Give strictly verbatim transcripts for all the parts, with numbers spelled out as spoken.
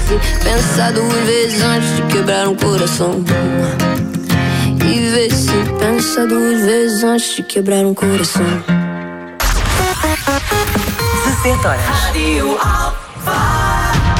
se pensar duas vezes antes de quebrar um coração. E vê se pensa duas vezes antes de quebrar um coração. dezessete horas. Radio Alpha.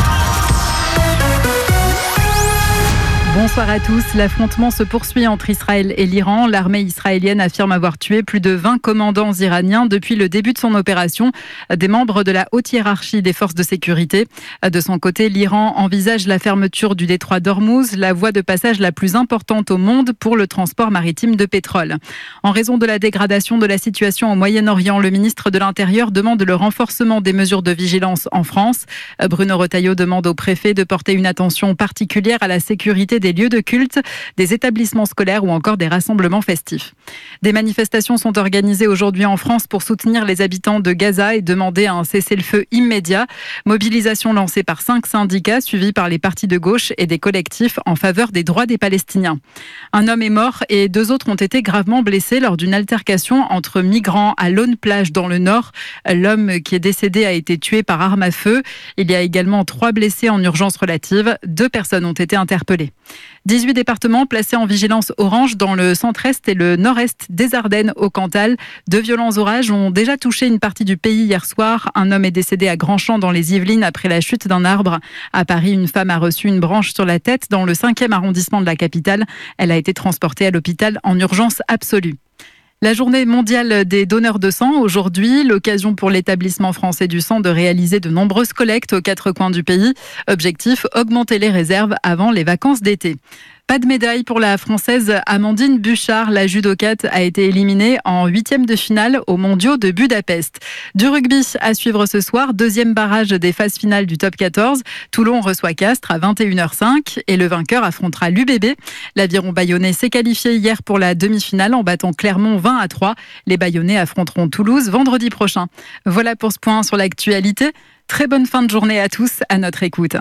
Bonsoir à tous. L'affrontement se poursuit entre Israël et l'Iran. L'armée israélienne affirme avoir tué plus de vingt commandants iraniens depuis le début de son opération, des membres de la haute hiérarchie des forces de sécurité. De son côté, l'Iran envisage la fermeture du détroit d'Ormuz, la voie de passage la plus importante au monde pour le transport maritime de pétrole. En raison de la dégradation de la situation au Moyen-Orient, le ministre de l'Intérieur demande le renforcement des mesures de vigilance en France. Bruno Retailleau demande au préfet de porter une attention particulière à la sécurité des lieux de culte, des établissements scolaires ou encore des rassemblements festifs. Des manifestations sont organisées aujourd'hui en France pour soutenir les habitants de Gaza et demander un cessez-le-feu immédiat. Mobilisation lancée par cinq syndicats suivis par les partis de gauche et des collectifs en faveur des droits des Palestiniens. Un homme est mort et deux autres ont été gravement blessés lors d'une altercation entre migrants à Laune-Plage dans le Nord. L'homme qui est décédé a été tué par arme à feu. Il y a également trois blessés en urgence relative. Deux personnes ont été interpellées. dix-huit départements placés en vigilance orange dans le centre-est et le nord-est des Ardennes au Cantal. De violents orages ont déjà touché une partie du pays hier soir. Un homme est décédé à Grandchamp dans les Yvelines après la chute d'un arbre. À Paris, une femme a reçu une branche sur la tête dans le cinquième arrondissement de la capitale. Elle a été transportée à l'hôpital en urgence absolue. La journée mondiale des donneurs de sang, aujourd'hui, l'occasion pour l'établissement français du sang de réaliser de nombreuses collectes aux quatre coins du pays. Objectif, augmenter les réserves avant les vacances d'été. Pas de médaille pour la Française Amandine Bouchard. La judokate a été éliminée en huitième de finale aux mondiaux de Budapest. Du rugby à suivre ce soir, deuxième barrage des phases finales du top quatorze. Toulon reçoit Castres à vingt et une heures cinq et le vainqueur affrontera l'U B B. L'Aviron bayonnais s'est qualifié hier pour la demi-finale en battant Clermont vingt à trois. Les Bayonnais affronteront Toulouse vendredi prochain. Voilà pour ce point sur l'actualité. Très bonne fin de journée à tous, à notre écoute.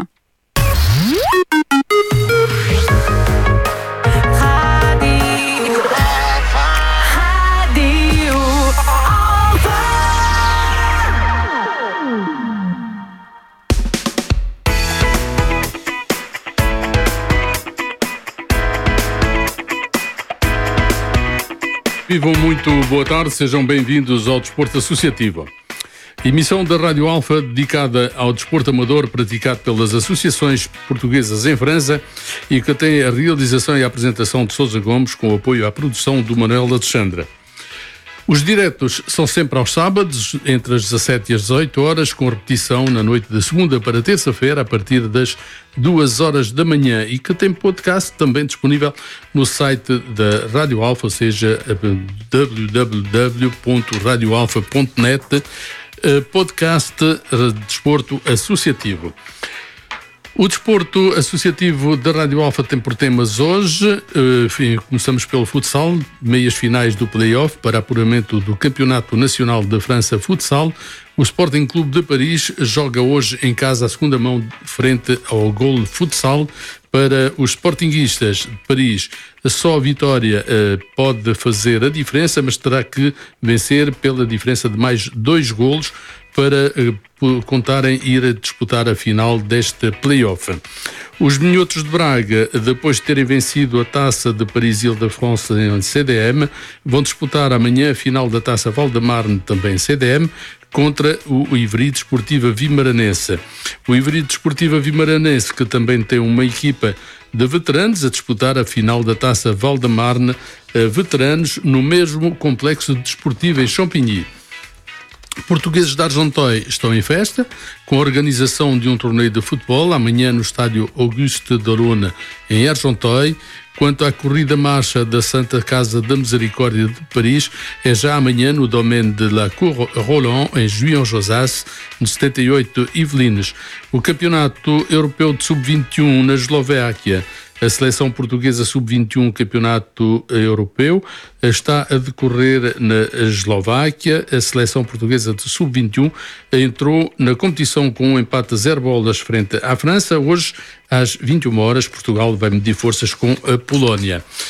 Vivam muito boa tarde, sejam bem-vindos ao Desporto Associativo. Emissão da Rádio Alfa dedicada ao desporto amador praticado pelas associações portuguesas em França e que tem a realização e a apresentação de Sousa Gomes com apoio à produção do Manuel Alexandra. Os diretos são sempre aos sábados, entre as dezassete e as dezoito horas, com repetição na noite de segunda para terça-feira, a partir das duas horas da manhã, e que tem podcast também disponível no site da Rádio Alfa, ou seja, w w w ponto radio alfa ponto net, podcast Desporto Associativo. O Desporto Associativo da Rádio Alfa tem por temas hoje, enfim, começamos pelo futsal, meias finais do play-off para apuramento do Campeonato Nacional da França Futsal. O Sporting Clube de Paris joga hoje em casa a segunda mão frente ao Gol Futsal. Para os sportinguistas de Paris, só a vitória uh, pode fazer a diferença, mas terá que vencer pela diferença de mais dois golos para uh, contarem ir disputar a final deste play-off. Os minhotos de Braga, depois de terem vencido a Taça de Paris-Île-de-France em C D M, vão disputar amanhã a final da Taça Val-de-Marne, também em C D M, contra o Ivry Desportiva Vimaranense. O Ivry Desportiva Vimaranense, que também tem uma equipa de veteranos a disputar a final da Taça Val-de-Marne, veteranos no mesmo complexo desportivo em Champigny. Portugueses de Argenteuil estão em festa, com a organização de um torneio de futebol, amanhã no estádio Auguste Dorona, em Argenteuil. Quanto à corrida marcha da Santa Casa da Misericórdia de Paris, é já amanhã no Domaine de la Cour Roland, em Juion-Josas, no setenta e oito Yvelines. O Campeonato Europeu de sub vinte e um na Eslováquia, a seleção portuguesa sub vinte e um Campeonato Europeu, está a decorrer na Eslováquia. A seleção portuguesa de sub vinte e um entrou na competição com um empate a zero bolas frente à França. Hoje, às vinte e uma horas, Portugal vai medir forças com a Polónia.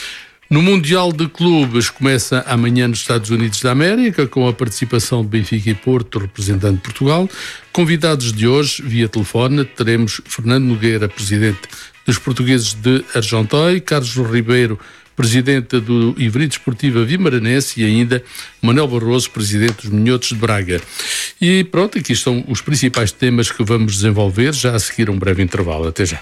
No Mundial de Clubes começa amanhã nos Estados Unidos da América, com a participação de Benfica e Porto, representando Portugal. Convidados de hoje, via telefone, teremos Fernando Nogueira, presidente dos portugueses de Argenteuil, Carlos Ribeiro, presidente do Ivry Desportiva Vimaranense, e ainda Manuel Barroso, presidente dos Minhotos de Braga. E pronto, aqui estão os principais temas que vamos desenvolver, já a seguir um breve intervalo. Até já.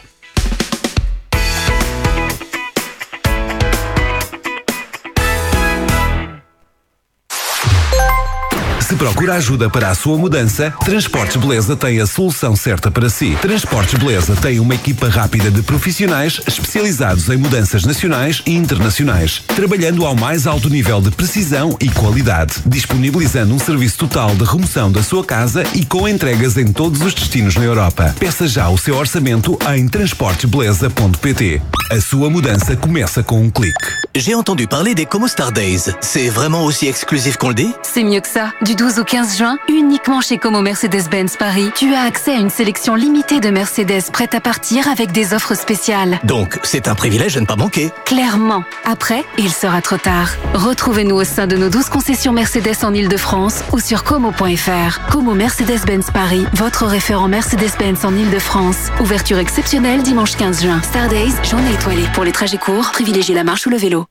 Se procura ajuda para a sua mudança, Transportes Beleza tem a solução certa para si. Transportes Beleza tem uma equipa rápida de profissionais especializados em mudanças nacionais e internacionais, trabalhando ao mais alto nível de precisão e qualidade, disponibilizando um serviço total de remoção da sua casa e com entregas em todos os destinos na Europa. Peça já o seu orçamento em transportes beleza ponto pt. A sua mudança começa com um clique. J'ai entendu parler des Como Star Days. C'est vraiment aussi exclusif qu'on le dit? C'est mieux que ça. Du douze au quinze juin, uniquement chez Como Mercedes-Benz Paris, tu as accès à une sélection limitée de Mercedes prêtes à partir avec des offres spéciales. Donc, c'est un privilège à ne pas manquer. Clairement. Après, il sera trop tard. Retrouvez-nous au sein de nos douze concessions Mercedes en Ile-de-France ou sur como point f r. Como Mercedes-Benz Paris, votre référent Mercedes-Benz en Ile-de-France. Ouverture exceptionnelle dimanche quinze juin. Star Days, journée étoilée. Pour les trajets courts, privilégiez la marche ou le vélo.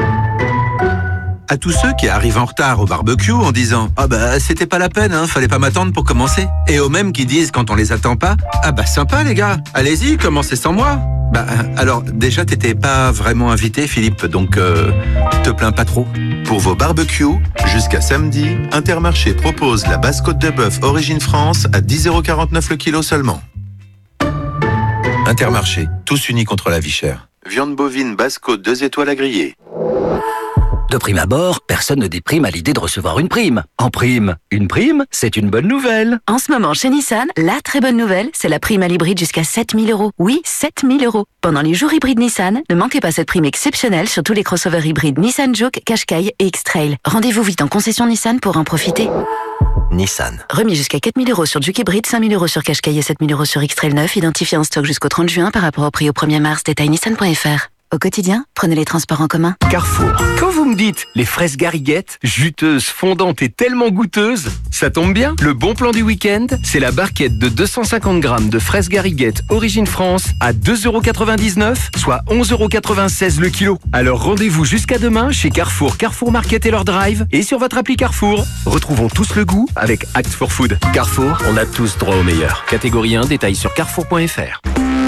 À tous ceux qui arrivent en retard au barbecue en disant « Ah bah c'était pas la peine, hein, fallait pas m'attendre pour commencer ». Et aux mêmes qui disent quand on les attend pas « Ah bah sympa les gars, allez-y, commencez sans moi ». Bah alors déjà t'étais pas vraiment invité Philippe, donc euh, te plains pas trop. Pour vos barbecues, jusqu'à samedi, Intermarché propose la basse côte de bœuf Origine France à dix euros quarante-neuf le kilo seulement. Intermarché, tous unis contre la vie chère. Viande bovine basse côte deux étoiles à griller. De prime abord, personne ne déprime à l'idée de recevoir une prime. En prime, une prime, c'est une bonne nouvelle. En ce moment, chez Nissan, la très bonne nouvelle, c'est la prime à l'hybride jusqu'à sept mille euros. Oui, sept mille euros. Pendant les jours hybrides Nissan, ne manquez pas cette prime exceptionnelle sur tous les crossovers hybrides Nissan Juke, Qashqai et X-Trail. Rendez-vous vite en concession Nissan pour en profiter. Nissan. Remis jusqu'à quatre mille euros sur Juke hybride, cinq mille euros sur Qashqai et sept mille euros sur X-Trail neuf, identifié en stock jusqu'au trente juin par rapport au prix au premier mars. Détail nissan point f r. Au quotidien, prenez les transports en commun. Carrefour. Quand vous me dites les fraises gariguettes, juteuses, fondantes et tellement goûteuses, ça tombe bien. Le bon plan du week-end, c'est la barquette de deux cent cinquante grammes de fraises gariguettes Origine France à deux euros quatre-vingt-dix-neuf, soit onze euros quatre-vingt-seize le kilo. Alors rendez-vous jusqu'à demain chez Carrefour, Carrefour Market et leur drive et sur votre appli Carrefour. Retrouvons tous le goût avec Act for Food. Carrefour, on a tous droit au meilleur. Catégorie un, détail sur carrefour point f r.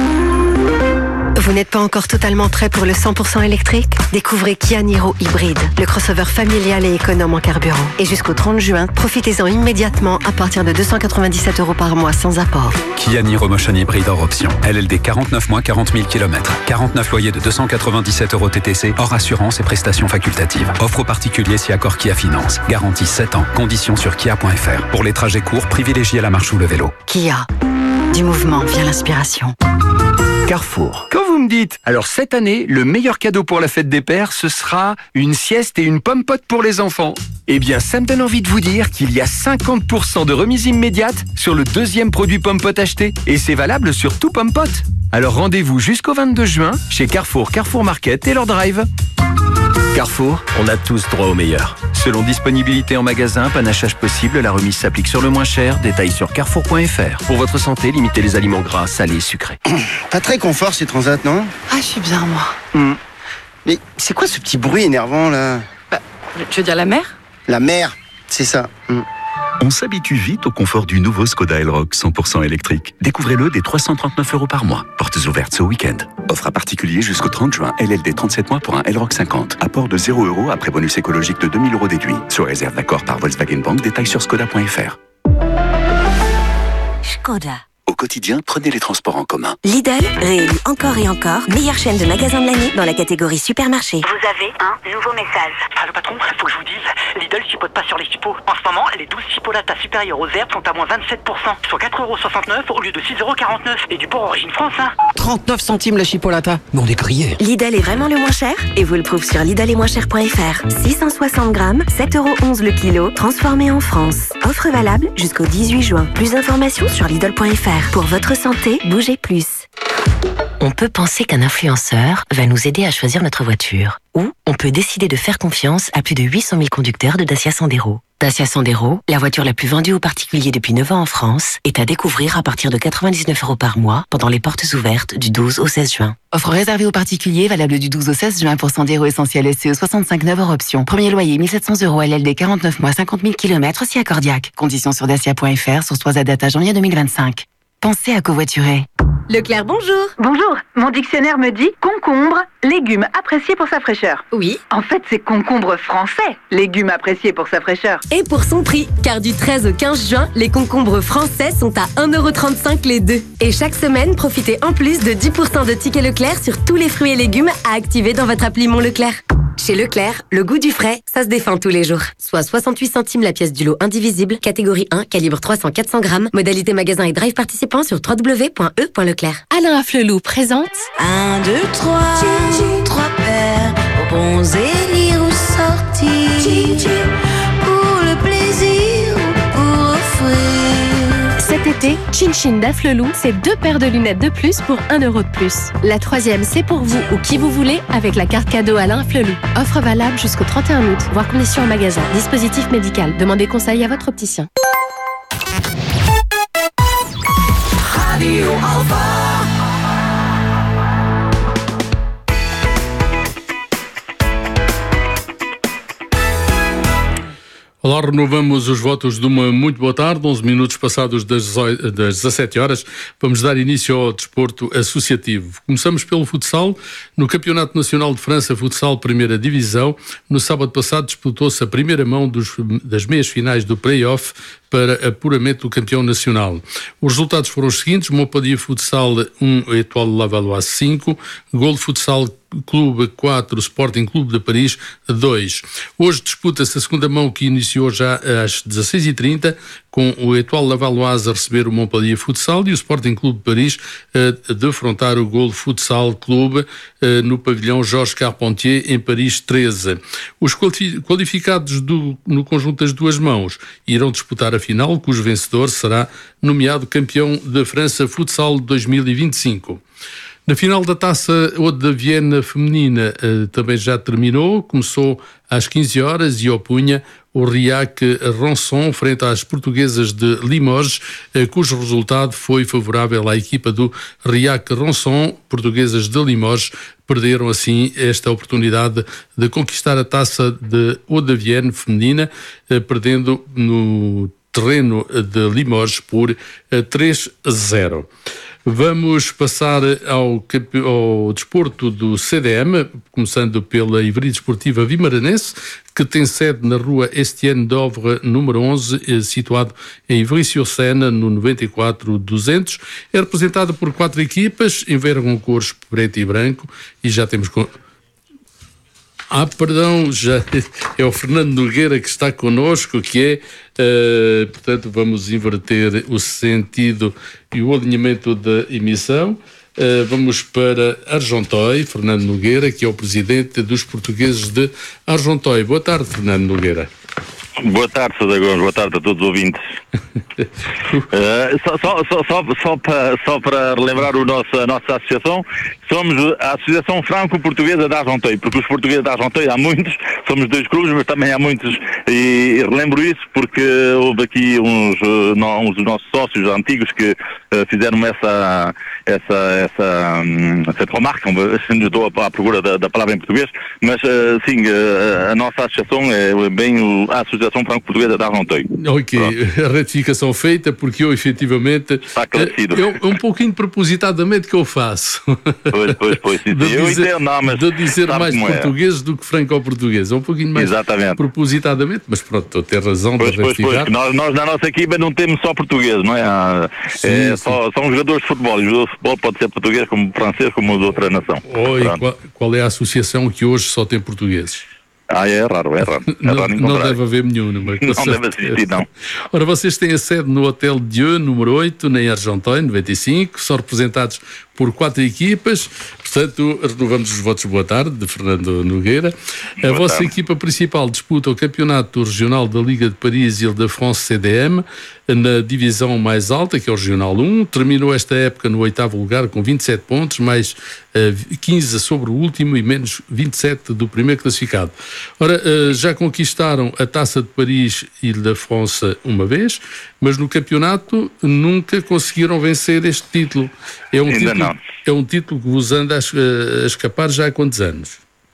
Vous n'êtes pas encore totalement prêt pour le cent pour cent électrique? Découvrez Kia Niro Hybride, le crossover familial et économe en carburant. Et jusqu'au trente juin, profitez-en immédiatement à partir de deux cent quatre-vingt-dix-sept euros par mois sans apport. Kia Niro Motion Hybride hors option. L L D quarante-neuf mois, quarante mille kilomètres. quarante-neuf loyers de deux cent quatre-vingt-dix-sept euros T T C, hors assurance et prestations facultatives. Offre aux particuliers si accord Kia Finance. Garantie sept ans. Conditions sur kia point f r. Pour les trajets courts, privilégiez la marche ou le vélo. Kia. Du mouvement vient l'inspiration. Carrefour. Quand vous me dites, alors cette année, le meilleur cadeau pour la fête des pères, ce sera une sieste et une pomme pote pour les enfants. Eh bien, ça me donne envie de vous dire qu'il y a cinquante pour cent de remise immédiate sur le deuxième produit pomme pote acheté. Et c'est valable sur tout pomme pote. Alors rendez-vous jusqu'au vingt-deux juin chez Carrefour, Carrefour Market et leur drive. Carrefour, on a tous droit au meilleur. Selon disponibilité en magasin, panachage possible, la remise s'applique sur le moins cher. Détail sur carrefour point f r. Pour votre santé, limitez les aliments gras, salés et sucrés. Pas très confort ces transats, non? Ah, je suis bien, moi. Mmh. Mais c'est quoi ce petit bruit énervant, là? Bah, tu veux dire la mer? La mer, c'est ça. Mmh. On s'habitue vite au confort du nouveau Skoda Elroq cent pour cent électrique. Découvrez-le dès trois cent trente-neuf euros par mois. Portes ouvertes ce week-end. Offre à particulier jusqu'au trente juin. L L D trente-sept mois pour un Elroq cinquante. Apport de zéro euros après bonus écologique de deux mille euros déduit. Sur réserve d'accord par Volkswagen Bank. Détail sur skoda point f r. Skoda. Au quotidien, prenez les transports en commun. Lidl, réélu encore et encore, meilleure chaîne de magasins de l'année dans la catégorie supermarché. Vous avez un nouveau message. Ah, le patron, faut que je vous dise, Lidl chipote pas sur les chipots. En ce moment, les douze chipolatas supérieures aux herbes sont à moins vingt-sept pour cent, soit quatre euros soixante-neuf au lieu de six euros quarante-neuf. Et du porc Origine France, hein. trente-neuf centimes la chipolata. Mais on est grillés. Lidl est vraiment le moins cher et vous le prouve sur lidl et moins cher point f r. six cent soixante grammes, sept euros onze le kilo, transformé en France. Offre valable jusqu'au dix-huit juin. Plus d'informations sur lidl point f r. Pour votre santé, bougez plus. On peut penser qu'un influenceur va nous aider à choisir notre voiture. Ou on peut décider de faire confiance à plus de huit cent mille conducteurs de Dacia Sandero. Dacia Sandero, la voiture la plus vendue aux particuliers depuis neuf ans en France, est à découvrir à partir de quatre-vingt-dix-neuf euros par mois pendant les portes ouvertes du douze au seize juin. Offre réservée aux particuliers, valable du douze au seize juin pour Sandero Essentiel S C E soixante-cinq neuf hors option. Premier loyer mille sept cents euros L L D quarante-neuf mois cinquante mille kilomètres si accordiaque. Conditions sur dacia point f r, source trois à date à janvier deux mille vingt-cinq. Pensez à covoiturer. Leclerc, bonjour. Bonjour. Mon dictionnaire me dit concombre, légume apprécié pour sa fraîcheur. Oui. En fait, c'est concombre français, légume apprécié pour sa fraîcheur. Et pour son prix, car du treize au quinze juin, les concombres français sont à un euro trente-cinq les deux. Et chaque semaine, profitez en plus de dix pour cent de tickets Leclerc sur tous les fruits et légumes à activer dans votre appli Mon Leclerc. Chez Leclerc, le goût du frais, ça se défend tous les jours. Soit soixante-huit centimes la pièce du lot indivisible, catégorie un, calibre trois cents à quatre cents grammes, modalité magasin et drive participant sur w w w point e point leclerc. Alain Afflelou présente Un, deux, trois, trois paires, bons élire ou sortir, pour le plaisir ou pour offrir. Cet été, Chin Chin d'Afflelou, c'est deux paires de lunettes de plus pour un euro de plus. La troisième, c'est pour vous ou qui vous voulez avec la carte cadeau Alain Afflelou. Offre valable jusqu'au trente et un août, voire conditions en magasin. Dispositif médical. Demandez conseil à votre opticien. Radio Alpha. Olá, renovamos os votos de uma muito boa tarde, onze minutos passados das dezassete horas. Vamos dar início ao desporto associativo. Começamos pelo futsal. No Campeonato Nacional de França Futsal Primeira Divisão, no sábado passado disputou-se a primeira mão dos, das meias finais do play-off para apuramento do campeão nacional. Os resultados foram os seguintes: Montpellier Futsal um, Étoile Lavalloise cinco, Gol Futsal Clube quatro, Sporting Clube de Paris dois. Hoje disputa-se a segunda mão, que iniciou já às dezasseis e trinta, com o Étoile Lavalloise a receber o Montpellier Futsal e o Sporting Clube de Paris a defrontar o Gol Futsal Clube no pavilhão Georges Carpentier, em Paris treze. Os qualificados do, no conjunto das duas mãos irão disputar a final, cujo vencedor será nomeado campeão da França Futsal dois mil e vinte e cinco. Na final da Taça Eau de Vienne feminina também já terminou, começou às quinze horas e opunha o Riac Ronson frente às portuguesas de Limoges, cujo resultado foi favorável à equipa do Riac Ronson. Portuguesas de Limoges perderam assim esta oportunidade de conquistar a Taça de Eau de Vienne feminina, perdendo no terreno de Limoges por três a zero. Vamos passar ao, ao desporto do C D M, começando pela Ivry Desportiva Vimaranense, que tem sede na rua Estienne d'Ovre, número onze, situado em Ivry-sur-Seine, no noventa e quatro duzentos. É representada por quatro equipas, envergam cores preto e branco, e já temos... Com... Ah, perdão, já é o Fernando Nogueira que está connosco, que é, uh, portanto, vamos inverter o sentido e o alinhamento da emissão. Uh, vamos para Argenteuil, Fernando Nogueira, que é o presidente dos portugueses de Argenteuil. Boa tarde, Fernando Nogueira. Boa tarde, Sr. Gomes, boa tarde a todos os ouvintes. uh, só, só, só, só, só, para, só para relembrar o nosso, a nossa associação, somos a Associação Franco-Portuguesa de Argenteuil, porque os portugueses de Argenteuil há muitos, somos dois clubes, mas também há muitos, e relembro isso porque houve aqui uns, uns dos nossos sócios antigos que uh, fizeram essa, essa, essa, um, essa remarca, estou à procura da, da palavra em português, mas uh, sim, uh, a nossa associação é bem o, a Associação Franco-Portuguesa de Argenteuil. Ok, a retificação feita, porque eu efetivamente está esclarecido. É um pouquinho propositadamente que eu faço. Pois, pois, pois, sim, de eu dizer, entendo, não, mas de dizer mais português é. do que franco-português. É um pouquinho mais Exatamente. propositadamente, mas pronto, estou a ter razão pois, de pois, retificar. Pois, nós, nós na nossa equipa não temos só português, não é? Sim, é sim. Só, são jogadores de futebol, e o jogador de futebol pode ser português, como francês, como de outra nação. Oi, qual, qual é a associação que hoje só tem portugueses? Ah, é raro, é raro. É não, raro não deve haver nenhum. Não, não deve existir, não. Ora, vocês têm a sede no Hotel Dieu, número oito, em Argenteuil, noventa e cinco, são representados por quatro equipas, Portanto, renovamos os votos boa tarde de Fernando Nogueira. A boa vossa tarde. Equipa principal disputa o campeonato regional da Liga de Paris Île-de-France C D M na divisão mais alta, que é o Regional um. Terminou esta época no oitavo lugar com vinte e sete pontos, mais uh, quinze sobre o último e menos vinte e sete do primeiro classificado. Ora, uh, já conquistaram a Taça de Paris Île-de-France uma vez, mas no campeonato nunca conseguiram vencer este título. É um, Ainda título, não. é um título que vos anda a, a escapar já há quantos anos?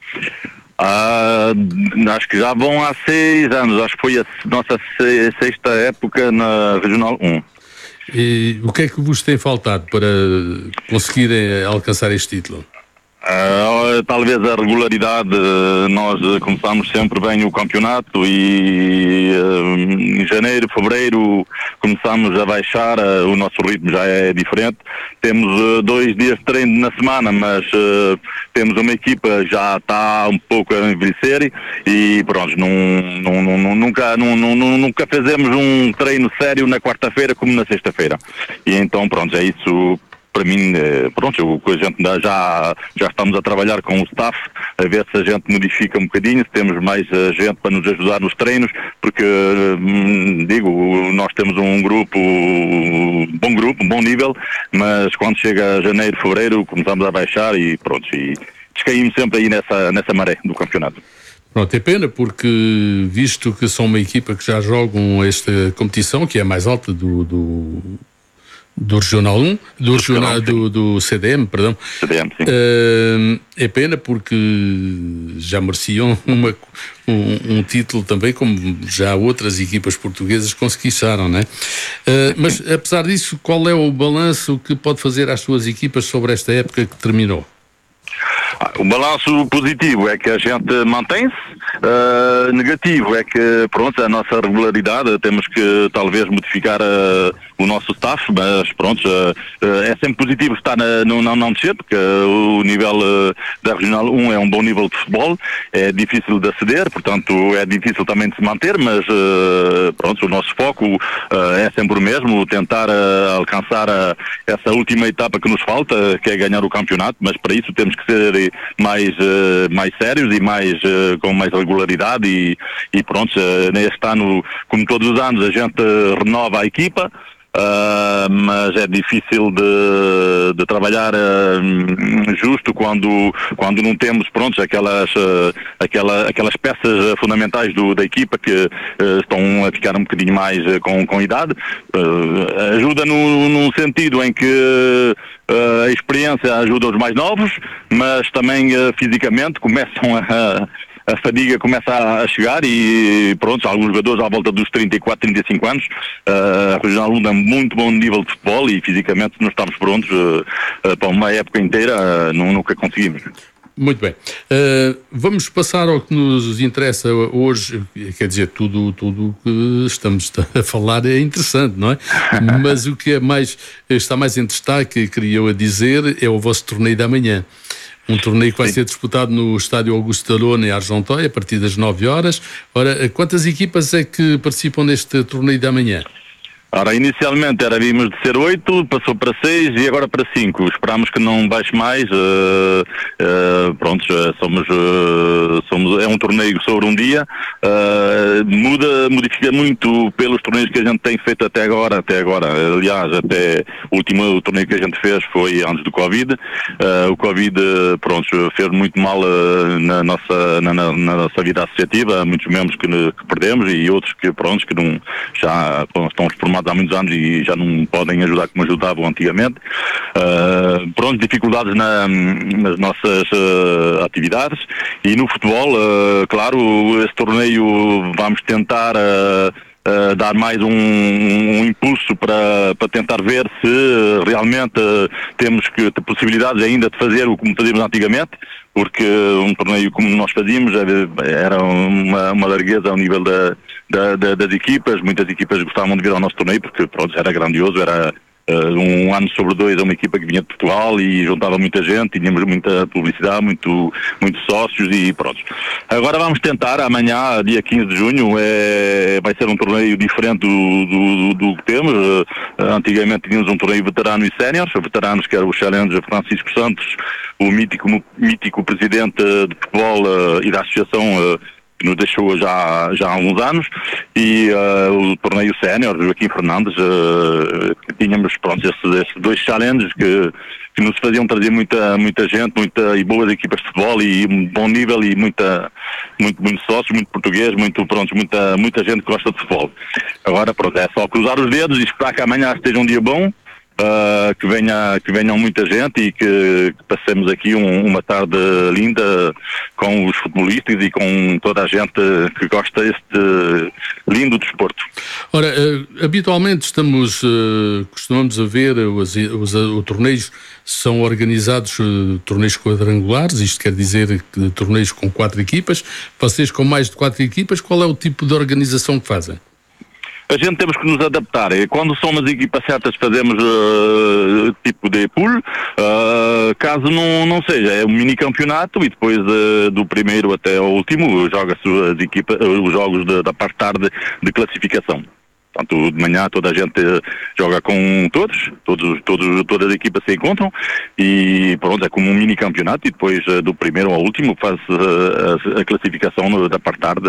Ah, acho que já vão há seis anos, acho que foi a nossa sexta época na Regional um. E o que é que vos tem faltado para conseguirem alcançar este título? Uh, talvez a regularidade. Nós começamos sempre bem o campeonato e uh, em janeiro, fevereiro começamos a baixar, uh, o nosso ritmo já é diferente. Temos uh, dois dias de treino na semana, mas uh, temos uma equipa que já está um pouco a envelhecer e pronto, não, não, não, nunca, não, não, nunca fazemos um treino sério na quarta-feira como na sexta-feira. E então pronto, é isso. Para mim, pronto, a gente já, já estamos a trabalhar com o staff, a ver se a gente modifica um bocadinho, se temos mais gente para nos ajudar nos treinos, porque, digo, nós temos um grupo, um bom grupo, um bom nível, mas quando chega janeiro, fevereiro, começamos a baixar e pronto, e descaímos sempre aí nessa, nessa maré do campeonato. Pronto, é pena porque, visto que são uma equipa que já jogam esta competição, que é a mais alta do... do... do Regional um, do, regional, do, do C D M, perdão. C D M, sim. Uh, é pena porque já mereciam uma, um, um título também, como já outras equipas portuguesas conquistaram, não é? Uh, mas, apesar disso, qual é o balanço que pode fazer às suas equipas sobre esta época que terminou? O balanço positivo é que a gente mantém-se, uh, negativo é que, pronto, a nossa regularidade, temos que talvez modificar uh, o nosso staff, mas pronto, uh, uh, é sempre positivo estar na, no, não, não descer, porque uh, o nível uh, da Regional um é um bom nível de futebol, é difícil de aceder, portanto é difícil também de se manter, mas uh, pronto, o nosso foco uh, é sempre o mesmo, tentar uh, alcançar uh, essa última etapa que nos falta, que é ganhar o campeonato, mas para isso temos que ser mais, uh, mais sérios e mais, uh, com mais regularidade e, e pronto, uh, neste ano, como todos os anos, a gente uh, renova a equipa, uh, mas é difícil de, de trabalhar uh, justo quando, quando não temos, pronto, aquelas, uh, aquela, aquelas peças fundamentais do, da equipa que uh, estão a ficar um bocadinho mais uh, com, com idade. Uh, ajuda no, num sentido em que Uh, a experiência ajuda os mais novos, mas também uh, fisicamente começam a, a fadiga começa a chegar e pronto, alguns jogadores à volta dos trinta e quatro, trinta e cinco anos, uh, a Regional um dá muito bom nível de futebol e fisicamente se não estamos prontos uh, uh, para uma época inteira, uh, nunca conseguimos. Muito bem. Uh, vamos passar ao que nos interessa hoje. Quer dizer, tudo tudo o que estamos a falar é interessante, não é? Mas o que é mais, está mais em destaque, queria eu a dizer, é o vosso torneio da manhã. Um torneio que vai Sim. ser disputado no estádio Augusto Dalona, em Argenteuil, a partir das nove horas. Ora, quantas equipas é que participam neste torneio da manhã? Ora, inicialmente era vimos de ser oito, passou para seis e agora para cinco. Esperamos que não baixe mais. Uh, uh, pronto, somos, uh, somos, é um torneio sobre um dia. Uh, muda, modifica muito pelos torneios que a gente tem feito até agora. Até agora, aliás, até o último torneio que a gente fez foi antes do Covid. Uh, o Covid, pronto, fez muito mal uh, na, nossa, na, na, na nossa vida associativa. Há muitos membros que, que perdemos e outros que, pronto, que não, já pronto, estão formados há muitos anos e já não podem ajudar como ajudavam antigamente. Uh, pronto, dificuldades na, nas nossas uh, atividades e no futebol, uh, claro, esse torneio vamos tentar uh, Uh, dar mais um, um impulso para, para tentar ver se realmente uh, temos que ter possibilidades ainda de fazer o como fazíamos antigamente, porque um torneio como nós fazíamos era, era uma, uma largueza ao nível da, da, da, das equipas. Muitas equipas gostavam de vir ao nosso torneio porque pronto, era grandioso, era um ano sobre dois a uma equipa que vinha de Portugal e juntava muita gente, tínhamos muita publicidade, muito, muitos sócios e pronto. Agora vamos tentar, amanhã, dia quinze de junho, é, vai ser um torneio diferente do, do, do que temos. Uh, antigamente tínhamos um torneio veterano e séniores, veteranos que era o Challenger Francisco Santos, o mítico, mítico presidente de futebol uh, e da associação uh, que nos deixou já, já há alguns anos, e uh, o torneio sénior, Joaquim Fernandes, uh, que tínhamos, pronto, esses, esses dois challenges que, que nos faziam trazer muita, muita gente, muita, e boas equipas de futebol, e um bom nível, e muita, muito, muito sócios, muito português, muito, pronto, muita, muita gente que gosta de futebol. Agora, pronto, é só cruzar os dedos e esperar que amanhã esteja um dia bom, Uh, que, venha, que venham muita gente e que, que passemos aqui um, uma tarde linda com os futebolistas e com toda a gente que gosta deste lindo desporto. Ora, uh, habitualmente estamos, uh, costumamos a ver os, os, os torneios são organizados, uh, torneios quadrangulares, isto quer dizer que torneios com quatro equipas. Vocês com mais de quatro equipas, qual é o tipo de organização que fazem? A gente temos que nos adaptar. Quando são as equipas certas fazemos uh, tipo de pool, uh, caso não, não seja, é um mini campeonato e depois uh, do primeiro até ao último joga-se as equipas, os jogos de, da parte tarde de classificação. Portanto, de manhã toda a gente joga com todos, todos, todos todas as equipas se encontram e pronto, é como um mini campeonato e depois do primeiro ao último faz a, a classificação da parte tarde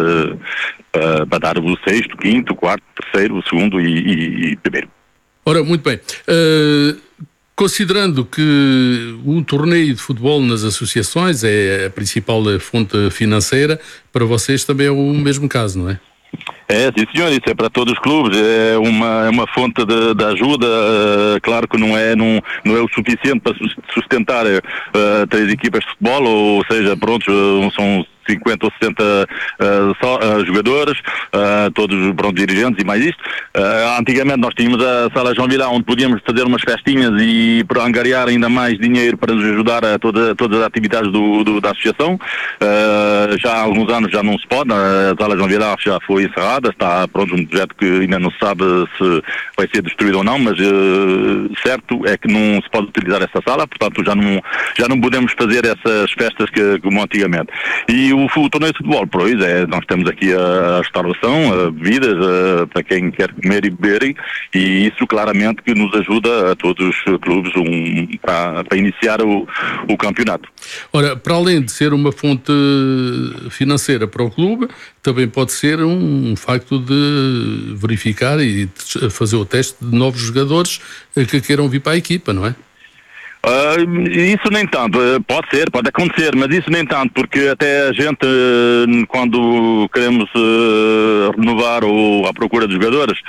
uh, para dar o sexto, quinto, quarto, terceiro, segundo e, e, e primeiro. Ora, muito bem. Uh, considerando que um torneio de futebol nas associações é a principal fonte financeira, para vocês também é o mesmo caso, não é? É, sim senhor, isso é para todos os clubes, é uma, é uma fonte de, de ajuda, uh, claro que não é, não, não é o suficiente para sustentar uh, três equipas de futebol, ou seja, pronto, uh, são cinquenta ou sessenta uh, só, uh, jogadores, uh, todos pronto, dirigentes e mais isto. Uh, antigamente nós tínhamos a Sala João Vilá, onde podíamos fazer umas festinhas e para angariar ainda mais dinheiro para nos ajudar a toda, todas as atividades do, do, da associação. Uh, já há alguns anos já não se pode, a Sala João Vilá já foi encerrada, está pronto um projeto que ainda não se sabe se vai ser destruído ou não, mas uh, certo é que não se pode utilizar essa sala, portanto já não, já não podemos fazer essas festas que, como antigamente. E o, o torneio de futebol, pois é, nós temos aqui a, a restauração, a bebidas, a, para quem quer comer e beber, e isso claramente que nos ajuda a todos os clubes um, para, para iniciar o, o campeonato. Ora, para além de ser uma fonte financeira para o clube, também pode ser um, um facto de verificar e de fazer o teste de novos jogadores que queiram vir para a equipa, não é? Uh, isso nem tanto, uh, pode ser, pode acontecer, mas isso nem tanto, porque até a gente, uh, quando queremos uh, renovar ou à procura de jogadores,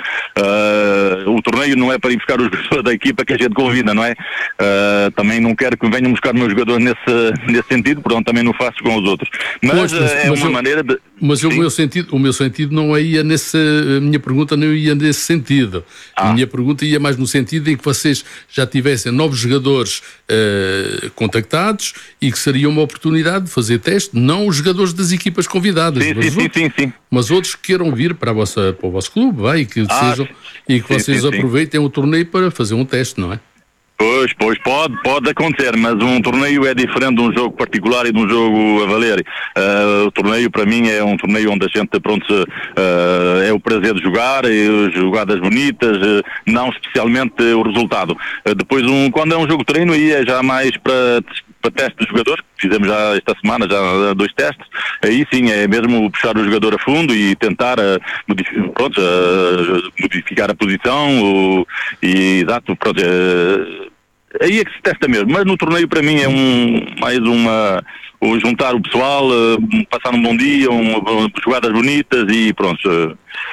uh, o torneio não é para ir buscar os jogadores da equipa que a gente convida, não é? Uh, também não quero que venham buscar meus jogadores nesse, nesse sentido, portanto também não faço com os outros. Mas, mas, mas é mas uma eu, maneira de... Mas o meu, sentido, o meu sentido não ia nesse... A minha pergunta não ia nesse sentido. Ah. A minha pergunta ia mais no sentido em que vocês já tivessem novos jogadores Uh, contactados e que seria uma oportunidade de fazer teste, não os jogadores das equipas convidadas, sim, mas, sim, outros, sim, sim. mas outros que queiram vir para, a vossa, para o vosso clube, vai, e que, ah, sejam, e que sim, vocês sim, aproveitem sim. o torneio para fazer um teste, não é? Pois, pois, pode, pode acontecer, mas um torneio é diferente de um jogo particular e de um jogo a valer. Uh, o torneio, para mim, é um torneio onde a gente, pronto, uh, é o prazer de jogar, é jogadas bonitas, uh, não especialmente o resultado. Uh, depois, um, quando é um jogo de treino, aí é já mais para... para teste de jogadores, fizemos já esta semana já dois testes, aí sim é mesmo puxar o jogador a fundo e tentar uh, modificar, pronto, uh, modificar a posição uh, e exato, pronto, uh, aí é que se testa mesmo, mas no torneio para mim é um, mais uma, um, juntar o pessoal, uh, passar um bom dia, um, um, jogadas bonitas e pronto, uh,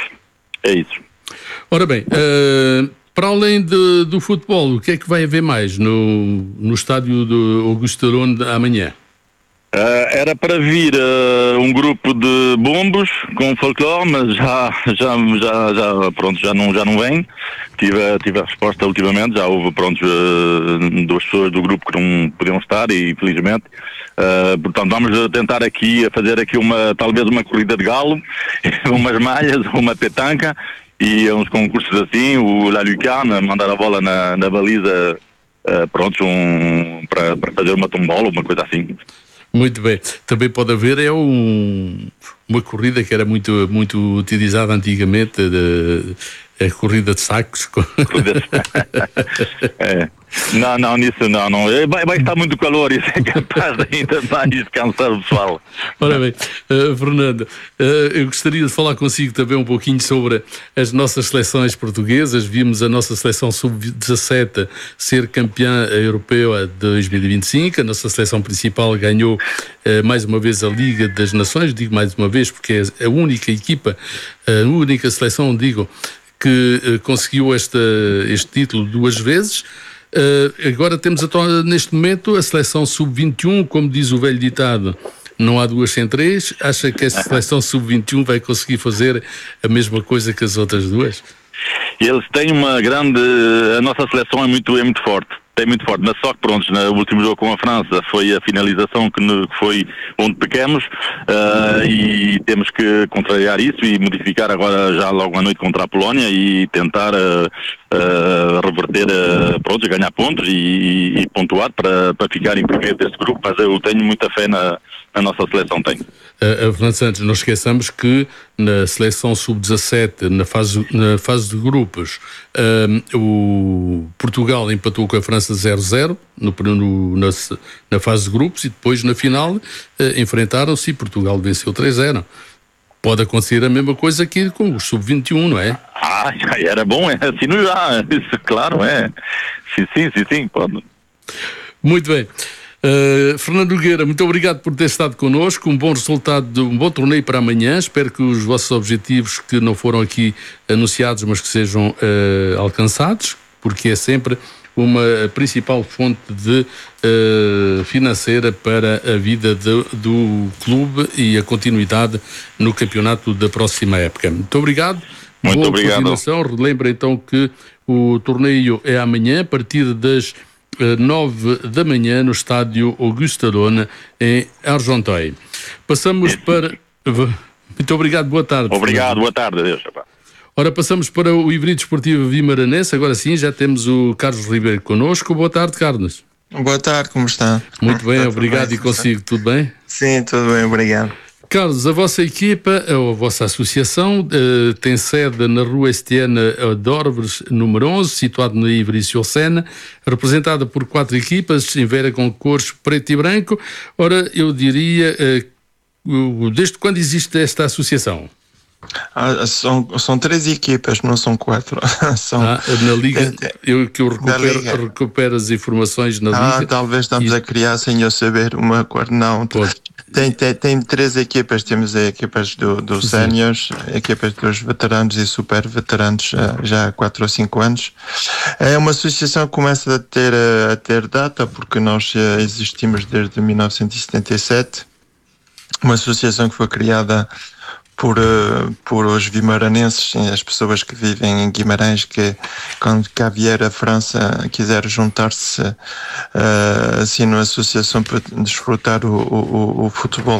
é isso. Ora bem, uh... para além de, do futebol, o que é que vai haver mais no, no estádio do Augusto Arone amanhã? Uh, era para vir uh, um grupo de bombos com folclore, mas já, já, já, já, pronto, já, não, já não vem. Tive, tive a resposta ultimamente, já houve pronto, uh, duas pessoas do grupo que não podiam estar e infelizmente. Uh, portanto, vamos tentar aqui a fazer aqui uma, talvez uma corrida de galo, umas malhas, uma petanca e uns concursos assim, o La Lucarne, mandar a bola na, na baliza, uh, pronto, um, para, para fazer uma tombola, uma coisa assim. Muito bem. Também pode haver é um, uma corrida que era muito, muito utilizada antigamente, de, a corrida de sacos. é. Não, não, nisso não, não. Vai, vai estar muito calor, isso é capaz de ainda mais cansar o pessoal. Ora bem, uh, Fernando, uh, eu gostaria de falar consigo também um pouquinho sobre as nossas seleções portuguesas. Vimos a nossa seleção sub dezassete ser campeã europeia de dois mil e vinte e cinco. A nossa seleção principal ganhou uh, mais uma vez a Liga das Nações. Digo mais uma vez porque é a única equipa, a única seleção, digo, que uh, conseguiu esta, este título duas vezes. Uh, agora temos a, neste momento a seleção sub vinte e um, como diz o velho ditado, não há duas sem três. Acha que esta seleção sub vinte e um vai conseguir fazer a mesma coisa que as outras duas? Eles têm uma grande... A nossa seleção é muito, é muito forte. É muito forte, mas só que pronto, no último jogo com a França foi a finalização que, no, que foi onde pecamos, uh, e temos que contrariar isso e modificar agora já logo à noite contra a Polónia e tentar uh, uh, reverter, uh, pronto, ganhar pontos e, e pontuar para, para ficar em primeiro deste grupo, mas eu tenho muita fé na, na nossa seleção, tenho. Uh, Fernando Santos, não esqueçamos que na seleção sub dezassete, na fase, na fase de grupos, uh, o Portugal empatou com a França zero a zero no, no, na, na fase de grupos e depois na final uh, enfrentaram-se e Portugal venceu três a zero. Pode acontecer a mesma coisa aqui com o sub vinte e um, não é? Ah, era bom, é assim não já, isso, claro, é. Sim, sim, sim, sim, pode. Muito bem. Uh, Fernando Nogueira, muito obrigado por ter estado connosco. Um bom resultado, de, um bom torneio para amanhã. Espero que os vossos objetivos que não foram aqui anunciados, mas que sejam uh, alcançados, porque é sempre uma principal fonte de, uh, financeira para a vida de, do clube e a continuidade no campeonato da próxima época. Muito obrigado. Muito Boa obrigado. continuação. Relembra então que o torneio é amanhã, a partir das nove da manhã, no estádio Auguste Delaune, em Argenteuil. Passamos Esse. para... Muito obrigado, boa tarde. Obrigado, Fernando. Boa tarde, adeus. Ora, passamos para o Híbrido Esportivo Vimaranense. Agora sim, já temos o Carlos Ribeiro connosco. Boa tarde, Carlos. Boa tarde, como está? Muito bem, está obrigado. Bem, e consigo, tudo bem? Sim, tudo bem, obrigado. Carlos, a vossa equipa, ou a vossa associação, uh, tem sede na Rua Estienne d'Orves, número onze, situado na Ivry-sur-Seine, representada por quatro equipas, em vera com cores preto e branco. Ora, eu diria, uh, desde quando existe esta associação? Ah, são, são três equipas, não são quatro. são, ah, na Liga, eu que eu recupero, Liga. recupero as informações na ah, Liga. Talvez estamos e... a criar sem eu saber uma cor, não. Tem, tem, tem três equipas, temos equipas do, do séniores, equipas dos veteranos e super veteranos já há quatro ou cinco anos. É uma associação que começa a ter, a ter data, porque nós existimos desde mil novecentos e setenta e sete, uma associação que foi criada por, por os vimaranenses, as pessoas que vivem em Guimarães, que quando cá vier a França quiser juntar-se uh, assim numa associação para desfrutar o, o, o futebol.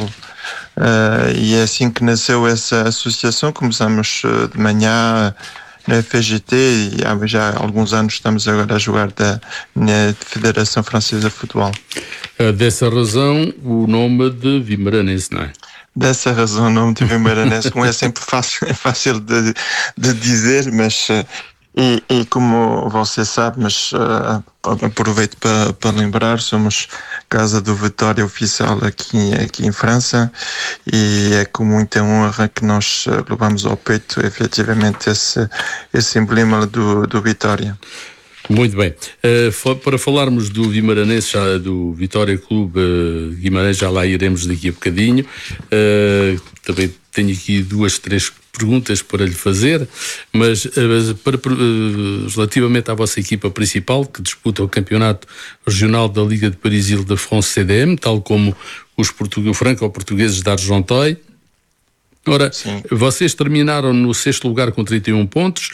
Uh, e é assim que nasceu essa associação. Começamos uh, de manhã na F G T e há já alguns anos estamos agora a jogar da, na Federação Francesa de Futebol. Uh, dessa razão o nome de Vimaranense, não é? Dessa razão o nome de Vimaranense não é sempre fácil, é fácil de, de dizer, mas e, e como você sabe, mas uh, aproveito para, para lembrar, somos Casa do Vitória oficial aqui, aqui em França e é com muita honra que nós levamos ao peito efetivamente esse, esse emblema do, do Vitória. Muito bem. Uh, para falarmos do Vimaranense, já, do Vitória Clube uh, Guimarães, já lá iremos daqui a bocadinho. Uh, também tenho aqui duas, três perguntas para lhe fazer, mas uh, para, uh, relativamente à vossa equipa principal, que disputa o campeonato regional da Liga de Paris-Île-de-France C D M, tal como os franco-portugueses de Argenteuil. Ora, Sim. vocês terminaram no sexto lugar com trinta e um pontos,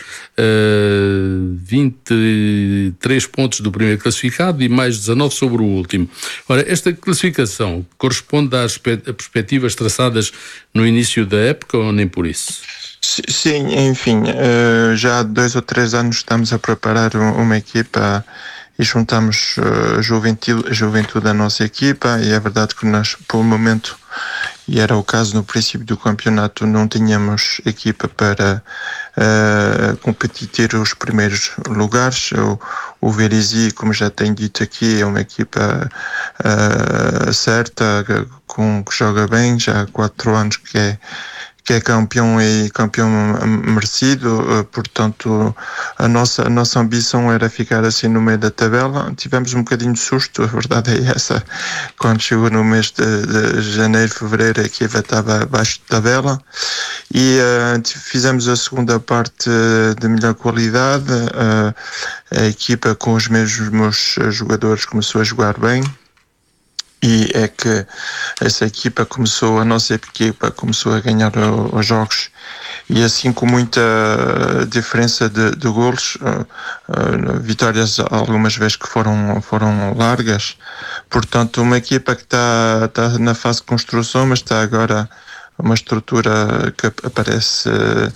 uh, vinte e três pontos do primeiro classificado e mais dezanove sobre o último. Ora, esta classificação corresponde às perspectivas traçadas no início da época ou nem por isso? Sim, enfim, já há dois ou três anos estamos a preparar uma equipa e juntamos a juventude, a juventude da nossa equipa, e é verdade que nós, por um momento, e era o caso no princípio do campeonato, não tínhamos equipa para uh, competir os primeiros lugares. O, o Vélizy, como já tenho dito aqui, é uma equipa uh, certa, com, que joga bem, já há quatro anos que é que é campeão e campeão merecido, portanto a nossa, a nossa ambição era ficar assim no meio da tabela. Tivemos um bocadinho de susto, a verdade é essa, quando chegou no mês de, de janeiro, fevereiro, a equipa estava abaixo de tabela, e uh, fizemos a segunda parte de melhor qualidade. Uh, a equipa com os mesmos jogadores começou a jogar bem, e é que essa equipa começou, a nossa equipa começou a ganhar os jogos, e assim com muita diferença de, de golos, uh, uh, vitórias algumas vezes que foram, foram largas. Portanto, uma equipa que está, está na fase de construção, mas está agora uma estrutura que aparece uh,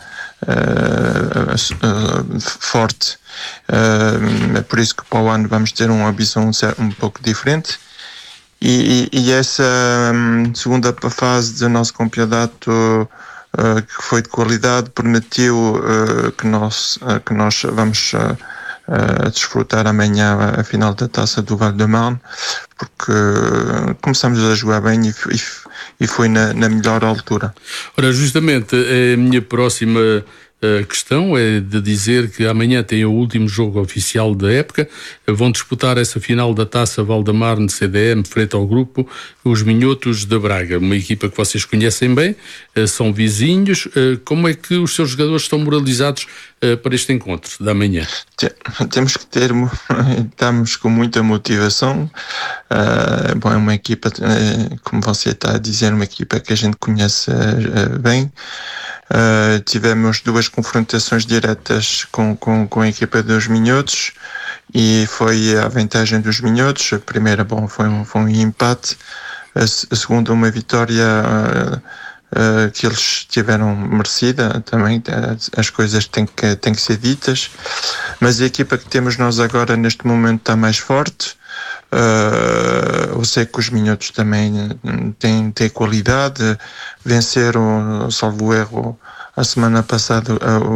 uh, uh, forte. Uh, é por isso que para o ano vamos ter uma visão um, um pouco diferente. E, e, e essa um, segunda fase do nosso campeonato, uh, que foi de qualidade, permitiu uh, que, nós, uh, que nós vamos uh, uh, desfrutar amanhã a, a final da Taça do Val-de-Marne, porque uh, começamos a jogar bem e, e, e foi na, na melhor altura. Ora, justamente a minha próxima a questão é de dizer que amanhã tem o último jogo oficial da época. Vão disputar essa final da Taça Val-de-Marne C D M frente ao grupo os Minhotos de Braga, uma equipa que vocês conhecem bem, são vizinhos. Como é que os seus jogadores estão moralizados para este encontro da manhã? Temos que ter, estamos com muita motivação. Uh, bom, é uma equipa, como você está a dizer, uma equipa que a gente conhece uh, bem. Uh, tivemos duas confrontações diretas com, com, com a equipa dos Minhotos, e foi a vantagem dos Minhotos. A primeira, bom, foi um, foi um empate, a, a segunda uma vitória uh, uh, que eles tiveram merecida também. As coisas têm que, têm que ser ditas, mas a equipa que temos nós agora neste momento está mais forte. Uh, eu sei que os Minhotos também têm, têm qualidade, venceram, salvo erro, a semana passada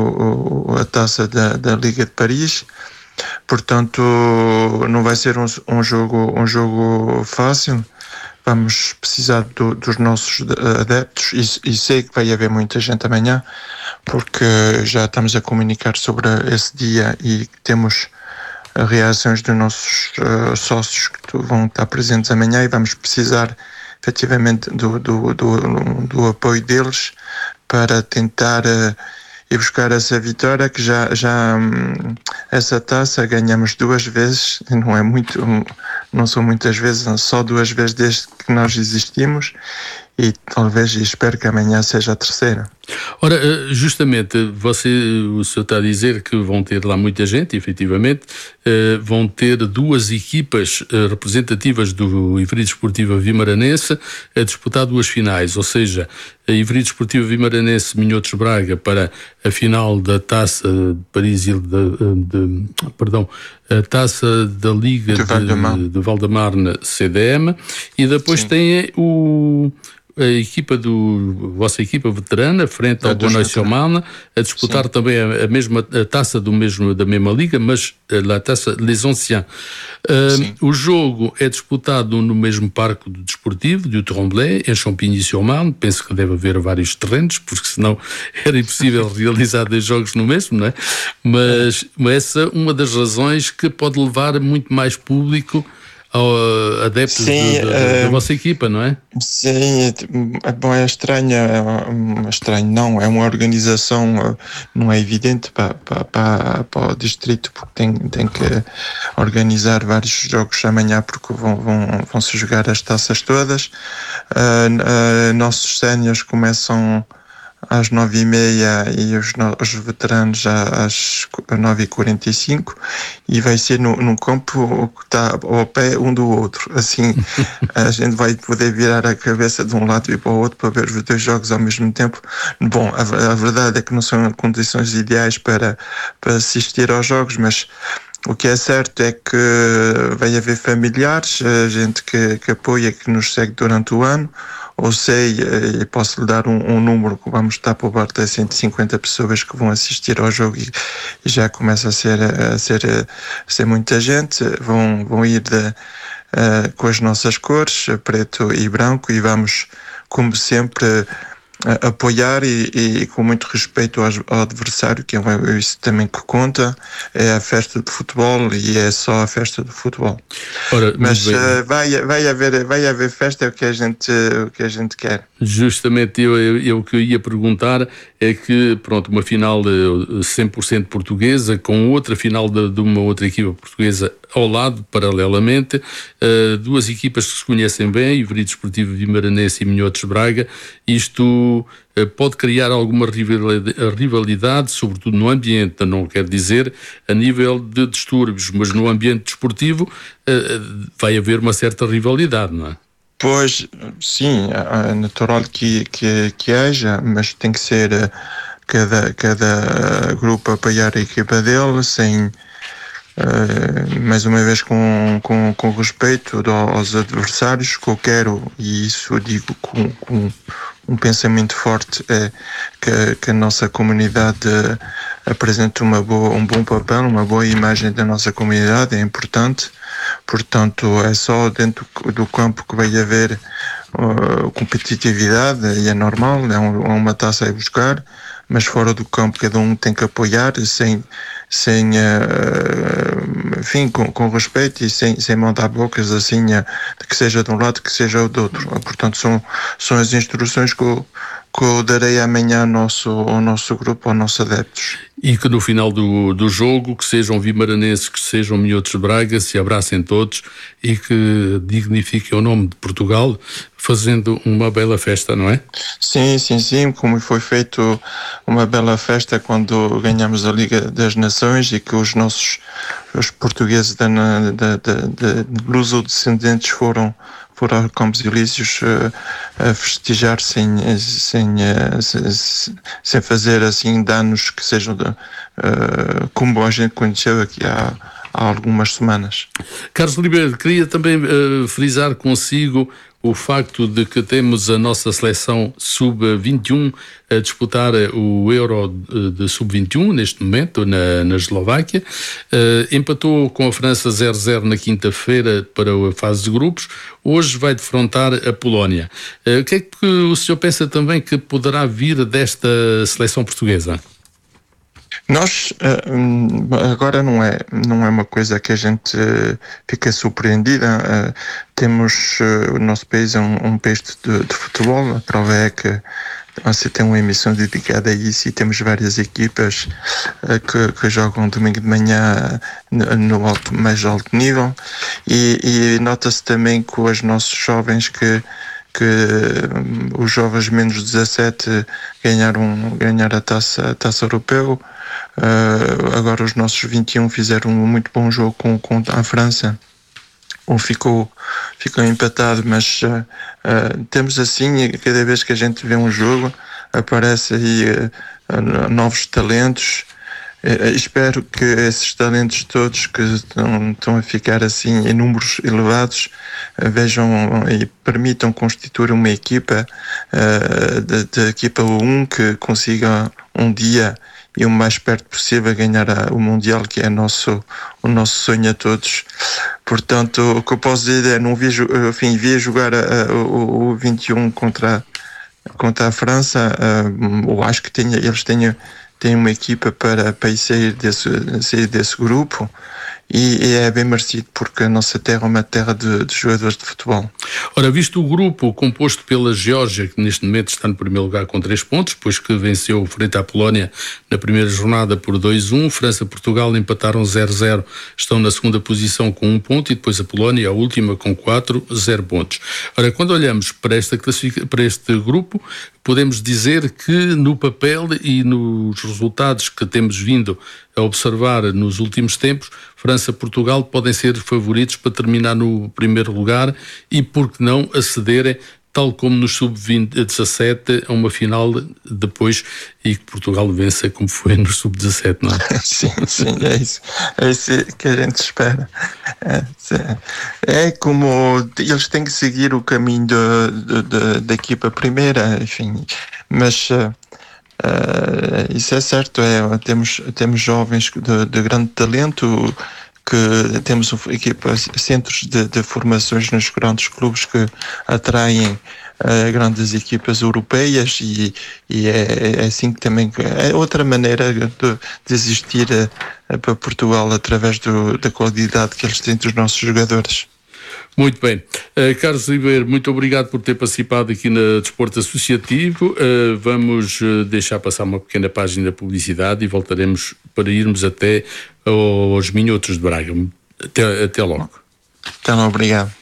a, a, a taça da, da Liga de Paris. Portanto, não vai ser um, um, jogo, um jogo fácil. Vamos precisar do, dos nossos adeptos, e, e sei que vai haver muita gente amanhã, porque já estamos a comunicar sobre esse dia e temos reações dos nossos uh, sócios que vão estar presentes amanhã, e vamos precisar efetivamente do, do, do, do apoio deles para tentar uh, ir buscar essa vitória, que já, já um, essa taça ganhamos duas vezes, não é muito, um, não são muitas vezes, só duas vezes desde que nós existimos, e talvez, e espero que amanhã seja a terceira. Ora, justamente, você, o senhor está a dizer que vão ter lá muita gente, efetivamente, vão ter duas equipas representativas do Ivry Desportiva Vimaranense a disputar duas finais, ou seja, a Ivry Desportiva Vimaranense Minhotos Braga para a final da Taça de Paris e de, de, perdão, a Taça da Liga de, de, de Val-de-Marne C D M, e depois Sim. tem o a equipa do vossa equipa veterana frente ao Bonois-Somana a disputar Sim. também a, a mesma a taça do mesmo da mesma liga, mas a taça Les Anciens. Uh, o jogo é disputado no mesmo parque do desportivo do Tremblay, em Champigny-sur-Marne. Penso que deve haver vários terrenos, porque senão era impossível realizar dois jogos no mesmo, não é? Mas, mas essa é uma das razões que pode levar muito mais público ao adeptos sim, do, do, uh, da vossa equipa, não é? Sim, é, bom, é estranho, é estranho não, é uma organização, não é evidente para, para, para, para o distrito, porque tem, tem que organizar vários jogos amanhã, porque vão, vão, vão se jogar as taças todas. Uh, uh, nossos séniores começam às nove e meia e os, os veteranos às nove e quarenta e cinco, e vai ser no, num campo que está ao pé um do outro. Assim, a gente vai poder virar a cabeça de um lado e para o outro para ver os dois jogos ao mesmo tempo. Bom, a, a verdade é que não são condições ideais para, para assistir aos jogos, mas o que é certo é que vai haver familiares, gente que, que apoia, que nos segue durante o ano. Ou sei, e posso lhe dar um, um número que vamos estar por volta de cento e cinquenta pessoas que vão assistir ao jogo, e, e já começa a ser, a ser, a ser muita gente. Vão, vão ir de, uh, com as nossas cores, preto e branco, e vamos, como sempre, uh, apoiar e, e com muito respeito ao, ao adversário, que é isso também que conta. É a festa de futebol e é só a festa de futebol. Ora, mas uh, vai, vai, haver, vai haver festa, é o que a gente, o que a gente quer. Justamente, eu, eu, eu, o que eu ia perguntar é que, pronto, uma final de cem por cento portuguesa com outra final de, de uma outra equipa portuguesa ao lado, paralelamente, uh, duas equipas que se conhecem bem, Ivry Desportivo Vimaranense e Minhotos Braga. Isto uh, pode criar alguma rivalidade, rivalidade, sobretudo no ambiente, não quer dizer a nível de distúrbios, mas no ambiente desportivo uh, vai haver uma certa rivalidade, não é? Pois, sim, é natural que, que, que haja, mas tem que ser uh, cada, cada grupo apoiar a equipa dele, sem, uh, mais uma vez, com, com, com respeito aos adversários, que eu quero, e isso eu digo com, com um pensamento forte, é que, que a nossa comunidade apresente uma boa, um bom papel, uma boa imagem da nossa comunidade, é importante. Portanto, é só dentro do campo que vai haver uh, competitividade, e é normal, é, um, é uma taça a buscar, mas fora do campo cada um tem que apoiar, sem, sem uh, enfim, com, com respeito e sem, sem mandar bocas assim, uh, que seja de um lado, que seja do outro. Portanto, são, são as instruções que eu, que eu darei amanhã ao nosso, ao nosso grupo, aos nossos adeptos. E que no final do, do jogo, que sejam vimaranenses, que sejam Minhotos de Braga, se abracem todos e que dignifiquem o nome de Portugal, fazendo uma bela festa, não é? Sim, sim, sim, como foi feito uma bela festa quando ganhamos a Liga das Nações, e que os nossos os portugueses da, da, da, da, de luso-descendentes foram foram aos Campos Elíseos uh, a festejar sem, sem, uh, sem, sem fazer assim danos que sejam de, uh, como a gente conheceu aqui há, há algumas semanas. Carlos Ribeiro, queria também uh, frisar consigo o facto de que temos a nossa seleção sub vinte e um a disputar o Euro de sub vinte e um neste momento na, na Eslováquia. Uh, empatou com a França zero a zero na quinta-feira para a fase de grupos. Hoje vai defrontar a Polónia. Uh, o que é que o senhor pensa também que poderá vir desta seleção portuguesa? Nós, agora não é, não é uma coisa que a gente fica surpreendida. Temos, o nosso país é um, um país de, de futebol, a prova é que você tem uma emissão dedicada a isso, e temos várias equipas que, que jogam domingo de manhã no alto, mais alto nível, e, e nota-se também com os nossos jovens que que um, os jovens menos de dezassete ganharam, ganharam a taça, a taça europeu. Uh, agora os nossos vinte e um fizeram um muito bom jogo com, com a França. Um ficou, ficou empatado, mas uh, uh, temos assim, cada vez que a gente vê um jogo, aparece aí uh, uh, novos talentos. Uh, espero que esses talentos todos que estão, estão a ficar assim em números elevados uh, vejam e permitam constituir uma equipa uh, de, de equipa um que consiga um dia e o mais perto possível ganhar a, o Mundial, que é nosso, o nosso sonho a todos. Portanto, o que eu posso dizer é, não vi, enfim, vi jogar a, a, o, o vinte e um contra, contra a França. Uh, eu acho que tenha, eles tenham, têm uma equipa para, para sair, desse, sair desse grupo, e, e é bem merecido, porque a nossa terra é uma terra de, de jogadores de futebol. Ora, visto o grupo composto pela Geórgia, que neste momento está no primeiro lugar com três pontos, depois que venceu frente à Polónia na primeira jornada por dois a um, França e Portugal empataram zero a zero, estão na segunda posição com um ponto, e depois a Polónia, a última, com quatro a zero pontos. Ora, quando olhamos para, esta classific... para este grupo, podemos dizer que no papel e nos resultados que temos vindo a observar nos últimos tempos, França e Portugal podem ser favoritos para terminar no primeiro lugar e, por que não, acederem, tal como no sub dezassete, a uma final depois, e que Portugal vença como foi no sub dezassete, não é? Sim, sim, é isso, é isso que a gente espera. É, é como eles têm que seguir o caminho da equipa primeira, enfim, mas uh, uh, isso é certo, é, temos, temos jovens de, de grande talento, que temos equipas, centros de, de formações nos grandes clubes que atraem uh, grandes equipas europeias, e, e é, é assim que também é outra maneira de, de existir uh, para Portugal através do, da qualidade que eles têm dos nossos jogadores. Muito bem. Uh, Carlos Ribeiro, muito obrigado por ter participado aqui na Desporto Associativo. Uh, vamos uh, deixar passar uma pequena página de publicidade e voltaremos para irmos até aos Minhotos de Braga. Até, até logo. Então, obrigado.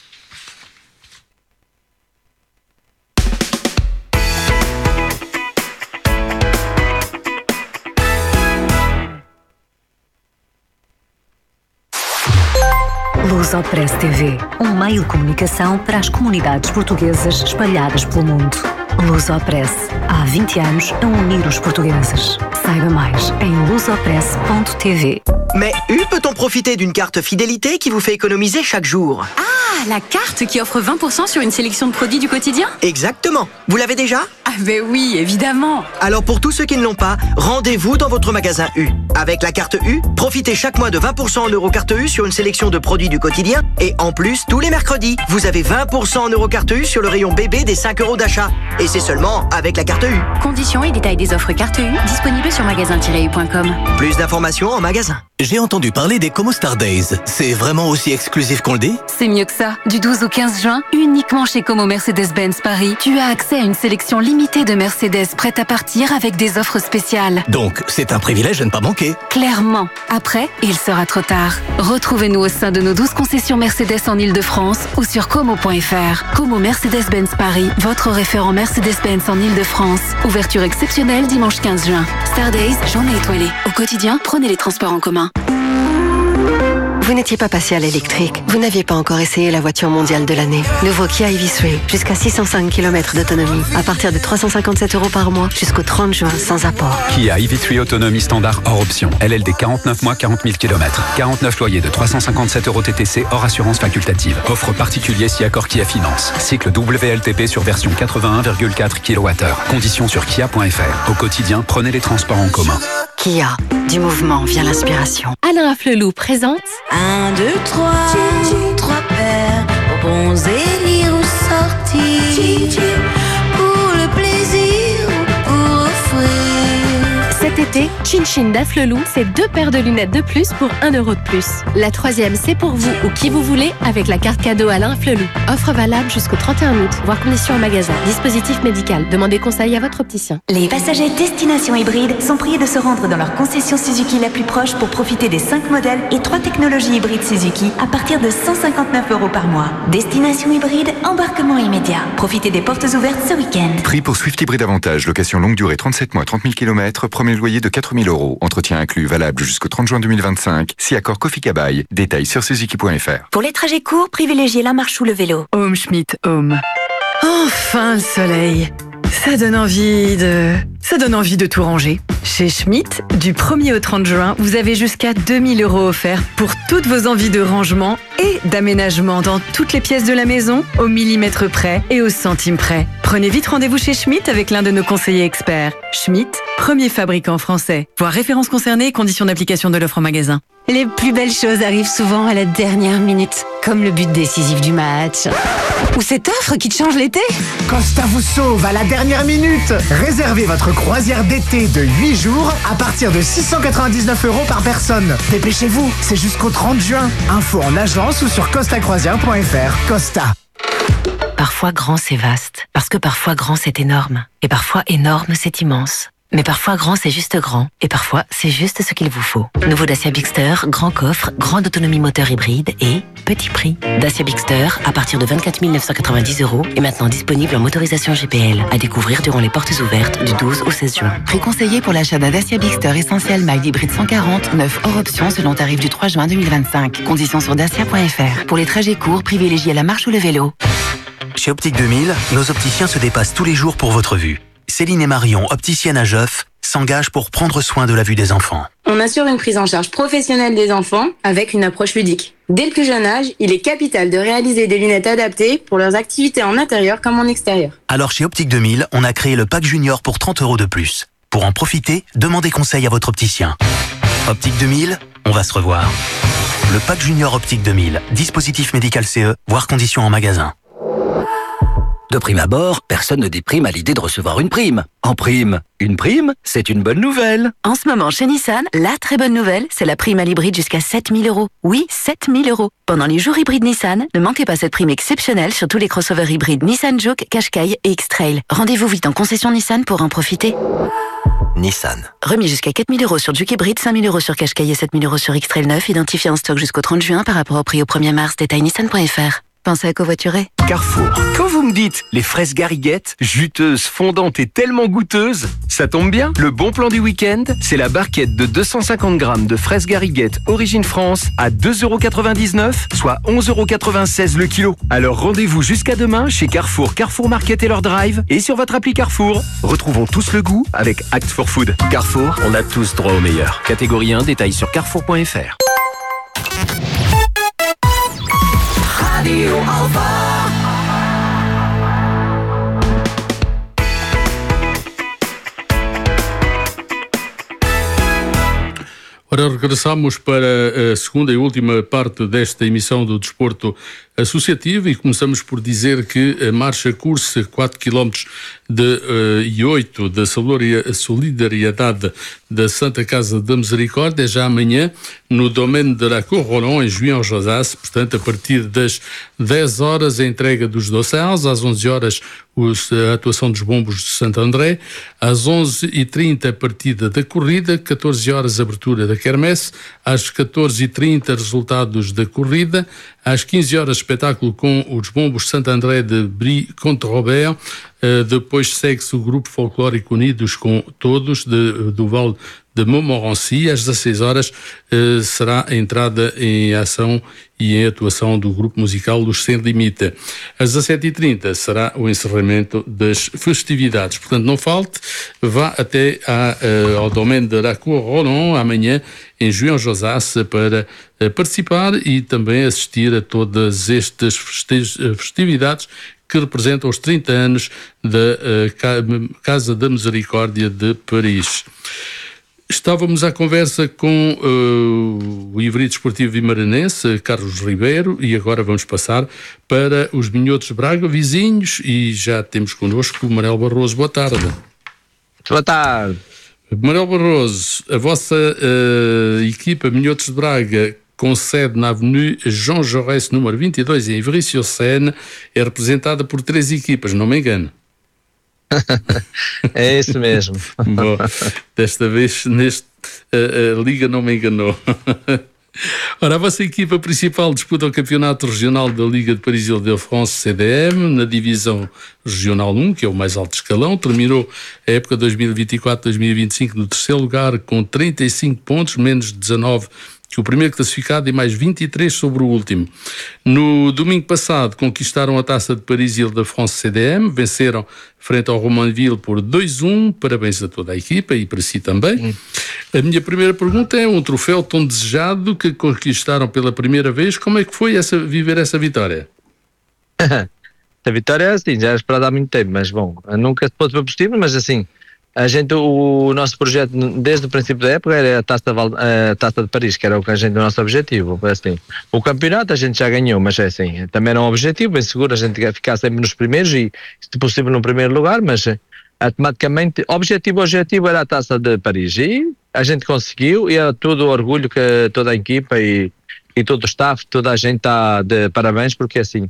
Lusopress T V, um meio de comunicação para as comunidades portuguesas espalhadas pelo mundo. Lusopress, há vinte anos a unir os portugueses. Saiba mais em lusopress ponto t v. Mais U peut-on profiter d'une carte fidélité qui vous fait économiser chaque jour? Ah, la carte qui offre vingt pour cent sur une sélection de produits du quotidien? Exactement. Vous l'avez déjà? Ah ben oui, évidemment. Alors pour tous ceux qui ne l'ont pas, rendez-vous dans votre magasin U. Avec la carte U, profitez chaque mois de vingt pour cent en Eurocarte U sur une sélection de produits du quotidien. Et en plus, tous les mercredis, vous avez vingt pour cent en Eurocarte U sur le rayon bébé des cinq euros d'achat. Et c'est seulement avec la carte U. Conditions et détails des offres carte U disponibles sur magasin tiret u point com. Plus d'informations en magasin. J'ai entendu parler des Como Star Days. C'est vraiment aussi exclusif qu'on le dit? C'est mieux que ça. Du douze au quinze juin, uniquement chez Como Mercedes-Benz Paris, tu as accès à une sélection limitée de Mercedes prêtes à partir avec des offres spéciales. Donc, c'est un privilège à ne pas manquer. Clairement. Après, il sera trop tard. Retrouvez-nous au sein de nos douze concessions Mercedes en Ile-de-France ou sur como point f r. Como Mercedes-Benz Paris, votre référent Mercedes-Benz en Ile-de-France. Ouverture exceptionnelle dimanche quinze juin. Star Days, journée étoilée. Au quotidien, prenez les transports en commun. Vous n'étiez pas passé à l'électrique. Vous n'aviez pas encore essayé la voiture mondiale de l'année. Nouveau Kia E V trois, jusqu'à six cent cinq kilomètres d'autonomie, à partir de trois cent cinquante-sept euros par mois, jusqu'au trente juin, sans apport. Kia E V trois autonomie standard hors option. L L D quarante-neuf mois, quarante mille kilomètres. quarante-neuf loyers de trois cent cinquante-sept euros T T C hors assurance facultative. Offre particulier si accord Kia Finance. Cycle W L T P sur version quatre-vingt-un virgule quatre kilowattheures. Conditions sur kia point f r. Au quotidien, prenez les transports en commun. Kia, du mouvement vient l'inspiration. Alain Afflelou présente Un, deux, trois, trois paires, bons élire ou sortir, pour le plaisir ou pour offrir. cet été, Chin Chin d'Afflelou, c'est deux paires de lunettes de plus pour un euro de plus. La troisième, c'est pour vous ou qui vous voulez avec la carte cadeau Alain Afflelou. Offre valable jusqu'au trente et un août, voire conditions en magasin. Dispositif médical, demandez conseil à votre opticien. Les passagers destination hybride sont priés de se rendre dans leur concession Suzuki la plus proche pour profiter des cinq modèles et trois technologies hybrides Suzuki à partir de cent cinquante-neuf euros par mois. Destination hybride, embarquement immédiat. Profitez des portes ouvertes ce week-end. Prix pour Swift Hybride Avantage, location longue durée trente-sept mois, trente mille kilomètres, premier loyer de quatre mille euros. Entretien inclus, valable jusqu'au trente juin deux mille vingt-cinq. Si accord Kofi Kabaï. Détails sur suzuki point f r. Pour les trajets courts, privilégiez la marche ou le vélo. Home Schmidt Home. Enfin le soleil. Ça donne envie de... Ça donne envie de tout ranger. Chez Schmidt, du premier au trente juin, vous avez jusqu'à deux mille euros offerts pour toutes vos envies de rangement et d'aménagement dans toutes les pièces de la maison, au millimètre près et au centime près. Prenez vite rendez-vous chez Schmidt avec l'un de nos conseillers experts. Schmidt, premier fabricant français. Voir références concernées et conditions d'application de l'offre en magasin. Les plus belles choses arrivent souvent à la dernière minute, comme le but décisif du match. Ou cette offre qui te change l'été. Costa vous sauve à la dernière minute. Réservez votre croisière d'été de huit jours à partir de six cent quatre-vingt-dix-neuf euros par personne. Dépêchez-vous, c'est jusqu'au trente juin. Info en agence ou sur costa croisière point f r. Costa. Parfois grand c'est vaste, parce que parfois grand c'est énorme, et parfois énorme c'est immense. Mais parfois grand c'est juste grand, et parfois c'est juste ce qu'il vous faut. Nouveau Dacia Bigster, grand coffre, grande autonomie moteur hybride et petit prix. Dacia Bigster à partir de vingt-quatre mille neuf cent quatre-vingt-dix euros est maintenant disponible en motorisation G P L, à découvrir durant les portes ouvertes du douze au seize juin. Prix conseillé pour l'achat d'un Dacia Bigster Essentiel Mild Hybride cent quarante, neuf hors option selon tarif du trois juin deux mille vingt-cinq. Conditions sur dacia point f r. Pour les trajets courts, privilégiez la marche ou le vélo. Chez Optique deux mille, nos opticiens se dépassent tous les jours pour votre vue. Céline et Marion, opticiennes à Geoff, s'engagent pour prendre soin de la vue des enfants. On assure une prise en charge professionnelle des enfants avec une approche ludique. Dès le plus jeune âge, il est capital de réaliser des lunettes adaptées pour leurs activités en intérieur comme en extérieur. Alors chez Optique deux mille, on a créé le pack junior pour trente euros de plus. Pour en profiter, demandez conseil à votre opticien. Optique deux mille, on va se revoir. Le pack junior Optique deux mille, dispositif médical C E, voire conditions en magasin. De prime abord, personne ne déprime à l'idée de recevoir une prime. En prime, une prime, c'est une bonne nouvelle. En ce moment, chez Nissan, la très bonne nouvelle, c'est la prime à l'hybride jusqu'à sept mille euros. Oui, sept mille euros. Pendant les jours hybrides Nissan, ne manquez pas cette prime exceptionnelle sur tous les crossovers hybrides Nissan Juke, Qashqai et X-Trail. Rendez-vous vite en concession Nissan pour en profiter. Nissan. Remis jusqu'à quatre mille euros sur Juke hybride, cinq mille euros sur Qashqai et sept mille euros sur X-Trail neuf, identifié en stock jusqu'au trente juin par rapport au prix au premier mars. Détail nissan point f r. Pensez à covoiturer. Carrefour. Quand vous me dites les fraises Gariguette, juteuses, fondantes et tellement goûteuses, ça tombe bien. Le bon plan du week-end, c'est la barquette de deux cent cinquante grammes de fraises Gariguette origine France à deux euros quatre-vingt-dix-neuf, soit onze euros quatre-vingt-seize le kilo. Alors rendez-vous jusqu'à demain chez Carrefour, Carrefour Market et leur drive et sur votre appli Carrefour. Retrouvons tous le goût avec Act for Food. Carrefour, on a tous droit au meilleur. Catégorie un, détail sur carrefour point f r. Radio Alfa. Ora, regressamos para a segunda e última parte desta emissão do Desporto Associativo e começamos por dizer que a marcha cursa quatro quilómetros de, uh, e oito da Solidariedade da Santa Casa da Misericórdia já amanhã no Domaine de la Cour Roland, em Juião-Josas, portanto a partir das dez horas a entrega dos dossels, às onze horas a atuação dos bombos de Santo André, às onze e trinta a partida da corrida, catorze horas a abertura da quermesse, às catorze e trinta resultados da corrida, às quinze horas espetáculo com os bombos de Santo André de Brie contra Robert, uh, depois segue-se o grupo folclórico Unidos com Todos de, do Val de Montmorency. Às dezasseis horas uh, será a entrada em ação e em atuação do grupo musical Luz Sem Limite. Às dezassete e trinta será o encerramento das festividades. Portanto, não falte, vá até à, uh, ao Domaine de la Cour Roland amanhã em Juião-Josas para uh, participar e também assistir a todas estas festividades que representam os trinta anos da uh, Casa da Misericórdia de Paris. Estávamos à conversa com uh, o Ivry Desportivo Vimaranense, Carlos Ribeiro, e agora vamos passar para os Minhotos de Braga, vizinhos, e já temos connosco o Manuel Barroso. Boa tarde. Boa tarde. Manuel Barroso, a vossa uh, equipa Minhotos de Braga, com sede na Avenue Jean Jaurès, número vinte e dois, em Ivry-sur-Seine, é representada por três equipas, não me engano. É isso mesmo. Bom, desta vez neste a, a Liga não me enganou. Ora, a vossa equipa principal disputa o Campeonato Regional da Liga de Paris-Île-de-France C D M na divisão Regional um, que é o mais alto escalão. Terminou a época dois mil e vinte e quatro dois mil e vinte e cinco no terceiro lugar com trinta e cinco pontos, menos dezanove que o primeiro classificado e mais vinte e três sobre o último. No domingo passado conquistaram a Taça de Paris-Île-de-France C D M, venceram frente ao Romainville por dois a um, parabéns a toda a equipa e para si também. Hum. A minha primeira pergunta é um troféu tão desejado que conquistaram pela primeira vez, como é que foi essa, viver essa vitória? A vitória, assim, já era esperada há muito tempo, mas bom, nunca se pôde ver positivo, mas assim, a gente, o nosso projeto desde o princípio da época era a Taça, a Taça de Paris, que era o, que a gente, o nosso objetivo. Assim, o campeonato a gente já ganhou, mas é assim, também era um objetivo, bem seguro, a gente quer ficar sempre nos primeiros e, se possível, no primeiro lugar, mas automaticamente, objetivo, objetivo era a Taça de Paris e a gente conseguiu e é todo o orgulho que toda a equipa e, e todo o staff, toda a gente está de parabéns, porque assim,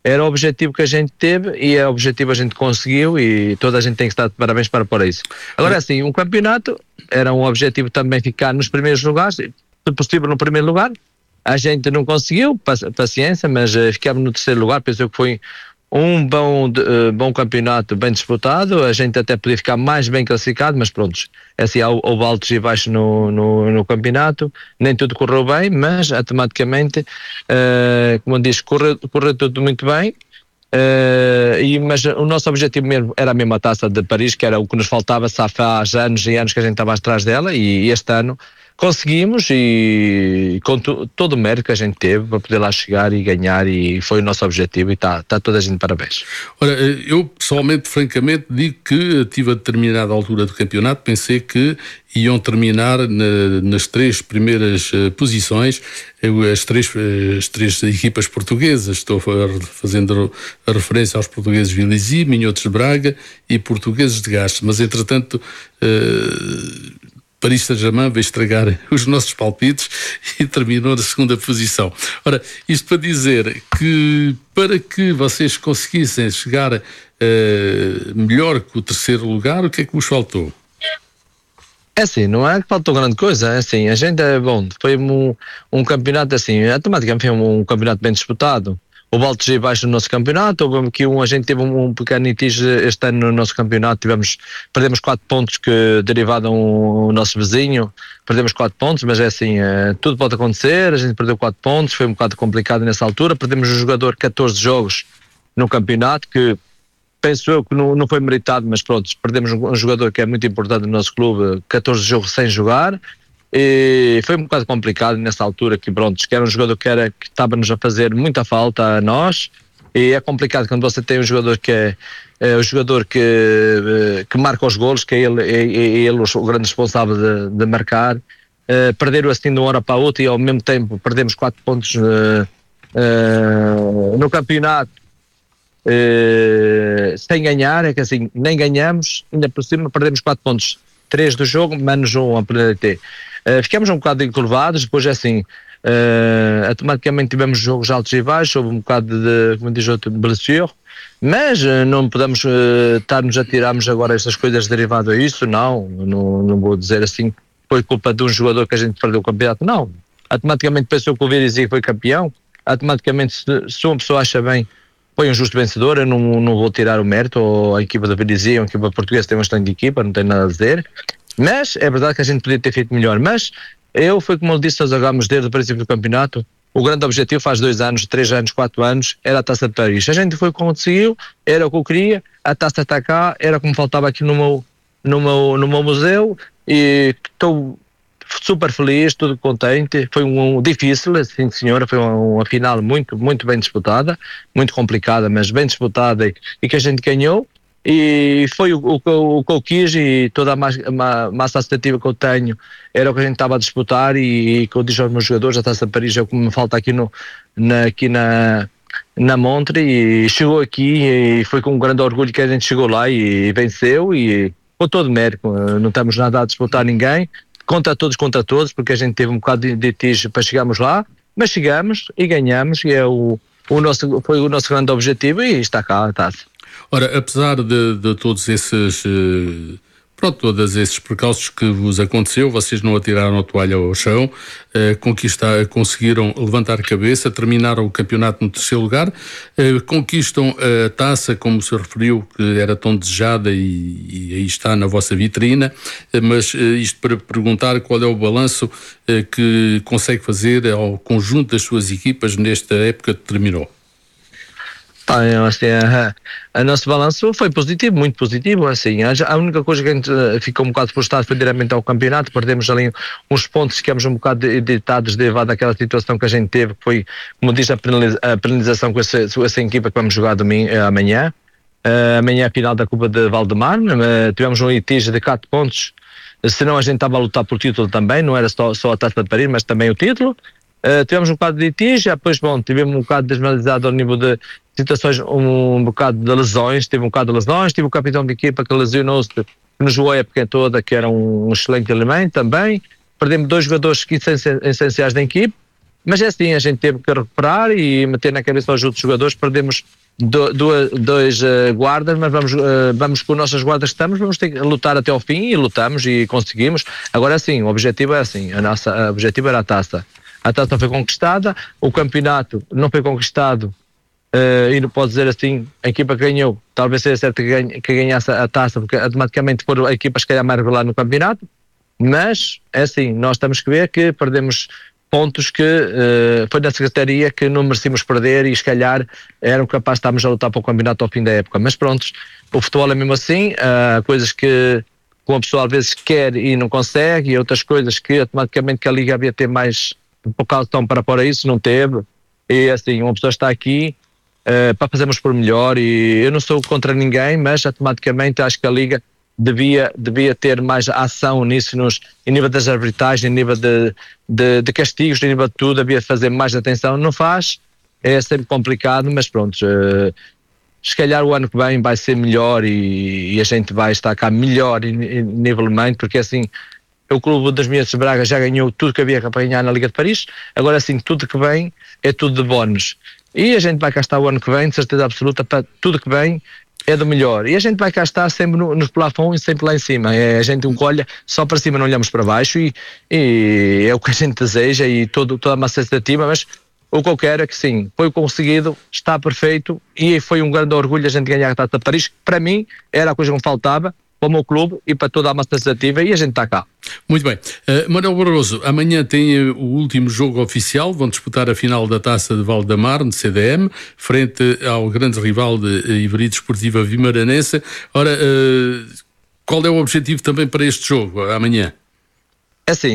era o objetivo que a gente teve e é o objetivo a gente conseguiu e toda a gente tem que estar de parabéns para por isso. Agora assim, um campeonato era um objetivo também ficar nos primeiros lugares, se possível no primeiro lugar. A gente não conseguiu, paciência, mas uh, ficamos no terceiro lugar. Pensou que foi um bom, uh, bom campeonato, bem disputado. A gente até podia ficar mais bem classificado, mas pronto, assim, houve altos e baixos no, no, no campeonato. Nem tudo correu bem, mas automaticamente, uh, como diz, correu, correu tudo muito bem. Uh, e, mas o nosso objetivo mesmo era a mesma Taça de Paris, que era o que nos faltava, há anos e anos que a gente estava atrás dela, e, e este ano conseguimos, e com to, todo o mérito que a gente teve para poder lá chegar e ganhar, e foi o nosso objetivo, e está tá toda a gente de parabéns. Ora, eu pessoalmente, francamente, digo que tive a determinada altura do campeonato, pensei que iam terminar na, nas três primeiras uh, posições, as três, as três equipas portuguesas. Estou fazendo a referência aos portugueses Vilisi, Minhotos de Braga e portugueses de Gaste, mas entretanto uh, Paris Saint-Germain veio estragar os nossos palpites e terminou na segunda posição. Ora, isto para dizer que para que vocês conseguissem chegar uh, melhor que o terceiro lugar, o que é que vos faltou? É assim, não é que faltou grande coisa, é assim, a gente é bom, foi um, um campeonato assim, automaticamente foi um, um campeonato bem disputado. Houve altos e baixos no nosso campeonato, houve aqui um, a gente teve um, um pequeno litígio este ano no nosso campeonato, tivemos, perdemos quatro pontos que derivaram o nosso vizinho, perdemos quatro pontos, mas é assim, é, tudo pode acontecer, a gente perdeu quatro pontos, foi um bocado complicado nessa altura, perdemos um jogador catorze jogos no campeonato, que penso eu que não, não foi meritado, mas pronto, perdemos um, um jogador que é muito importante no nosso clube, catorze jogos sem jogar. E foi um bocado complicado nessa altura, que pronto, que era um jogador que, era, que estava-nos a fazer muita falta a nós, e é complicado quando você tem um jogador que é, é o jogador que, que marca os golos, que é ele, é, é ele o grande responsável de, de marcar, uh, perder-o assim de uma hora para a outra, e ao mesmo tempo perdemos quatro pontos uh, uh, no campeonato uh, sem ganhar, é que assim, nem ganhamos, ainda por cima perdemos quatro pontos, três do jogo, menos um a penalidade. Uh, ficamos um bocado encurvados, depois é assim, uh, automaticamente tivemos jogos altos e baixos, houve um bocado de, como diz outro, blessure, mas uh, não podemos uh, estar-nos a tirarmos agora estas coisas derivadas a isso, não, não, não vou dizer assim, foi culpa de um jogador que a gente perdeu o campeonato, não. Automaticamente pensou que o Vilisi foi campeão, automaticamente se, se uma pessoa acha bem, foi um justo vencedor, eu não, não vou tirar o mérito, ou a equipa da Vilisi, a equipa portuguesa tem uma excelente equipa, não tem nada a dizer. Mas é verdade que a gente podia ter feito melhor, mas eu, foi como eu disse, nós jogámos desde o princípio do campeonato, o grande objetivo faz dois anos, três anos, quatro anos, era a Taça de Paris. A gente foi o que conseguiu, era o que eu queria, a taça está cá, era como faltava aqui no meu, no meu, no meu museu, e estou super feliz, tudo contente. Foi um, um difícil, sim senhora, foi uma, uma final muito, muito bem disputada, muito complicada, mas bem disputada, e, e que a gente ganhou. E foi o, o, o que eu quis, e toda a massa, a massa associativa que eu tenho era o que a gente estava a disputar, e, e que eu disse aos meus jogadores, a Taça de Paris é o que me falta aqui, no, na, aqui na, na Montre, e chegou aqui, e foi com um grande orgulho que a gente chegou lá e, e venceu, e com todo mérito, não estamos nada a disputar ninguém, contra todos, contra todos, porque a gente teve um bocado de litígio para chegarmos lá, mas chegamos e ganhamos, e é o, o nosso, foi o nosso grande objetivo, e está cá a taça. Ora, apesar de, de todos esses, uh, pronto, todos esses percalços que vos aconteceu, vocês não atiraram a toalha ao chão, uh, conquistar, conseguiram levantar a cabeça, terminaram o campeonato no terceiro lugar, uh, conquistam a taça, como se referiu, que era tão desejada, e, e aí está na vossa vitrina, uh, mas uh, isto para perguntar qual é o balanço uh, que consegue fazer ao conjunto das suas equipas nesta época que terminou. Ah, assim, a, a nosso balanço foi positivo, muito positivo, assim, a, a única coisa que a gente ficou um bocado frustrado foi diretamente ao campeonato, perdemos ali uns pontos, ficamos um bocado editados derivado daquela situação que a gente teve, que foi, como diz, a, penaliza, a penalização com essa, essa equipa que vamos jogar domingo, amanhã, uh, amanhã é a final da Copa de Valdemar, uh, tivemos um litígio de quatro pontos, senão a gente estava a lutar por título também, não era só, só a Taça de Paris, mas também o título. Uh, tivemos um bocado de litígio, depois bom, tivemos um bocado desmoralizado ao nível de situações, um, um bocado de lesões, tive um bocado de lesões, tive o capitão de equipa que lesionou-se, que nos jogou a época toda, que era um, um excelente elemento também, perdemos dois jogadores essenciais da equipe, Mas é assim, a gente teve que recuperar e meter na cabeça aos outros jogadores. Perdemos do, do, dois uh, guardas, mas vamos, uh, vamos com nossas guardas que estamos, vamos ter que lutar até ao fim, e lutamos e conseguimos. Agora sim, o objetivo é assim, a nossa, o objetivo era a taça. A taça foi conquistada, o campeonato não foi conquistado, uh, e não pode dizer assim, a equipa que ganhou, talvez seja certo que, ganhe, que ganhasse a taça, porque automaticamente foram a equipa se calhar mais regular no campeonato, mas é assim, nós temos que ver que perdemos pontos que uh, foi na Secretaria que não merecíamos perder, e se calhar eram capazes de estarmos a lutar para o campeonato ao fim da época. Mas pronto, o futebol é mesmo assim, uh, coisas que uma pessoa às vezes quer e não consegue, e outras coisas que automaticamente que a Liga havia ter mais precaução para pôr isso, não teve. E assim, uma pessoa está aqui uh, para fazermos por melhor, e eu não sou contra ninguém, mas automaticamente acho que a Liga devia, devia ter mais ação nisso, nos, em nível das arbitragens, em nível de, de, de castigos, em nível de tudo, devia fazer mais atenção. Não faz, é sempre complicado, mas pronto, uh, se calhar o ano que vem vai ser melhor, e, e a gente vai estar cá melhor nivelmente, porque assim, o clube das Minas de Braga já ganhou tudo que havia para ganhar na Liga de Paris, agora sim, tudo que vem é tudo de bónus, e a gente vai cá estar o ano que vem, de certeza absoluta, para tudo que vem é do melhor, e a gente vai cá estar sempre no, nos plafons e sempre lá em cima. É, a gente olha só para cima, não olhamos para baixo, e, e é o que a gente deseja, e todo, toda a massa expectativa, mas o que eu quero é que sim, foi conseguido, está perfeito, e foi um grande orgulho a gente ganhar a Taça de Paris, que para mim era a coisa que me faltava, para o meu clube e para toda a massa legislativa, e a gente está cá. Muito bem. Uh, Manuel Barroso, amanhã tem uh, o último jogo oficial, vão disputar a final da Taça de Valdemar, de C D M, frente ao grande rival de uh, Iveria Desportiva Vimaranense. Ora, uh, qual é o objetivo também para este jogo, amanhã? É assim,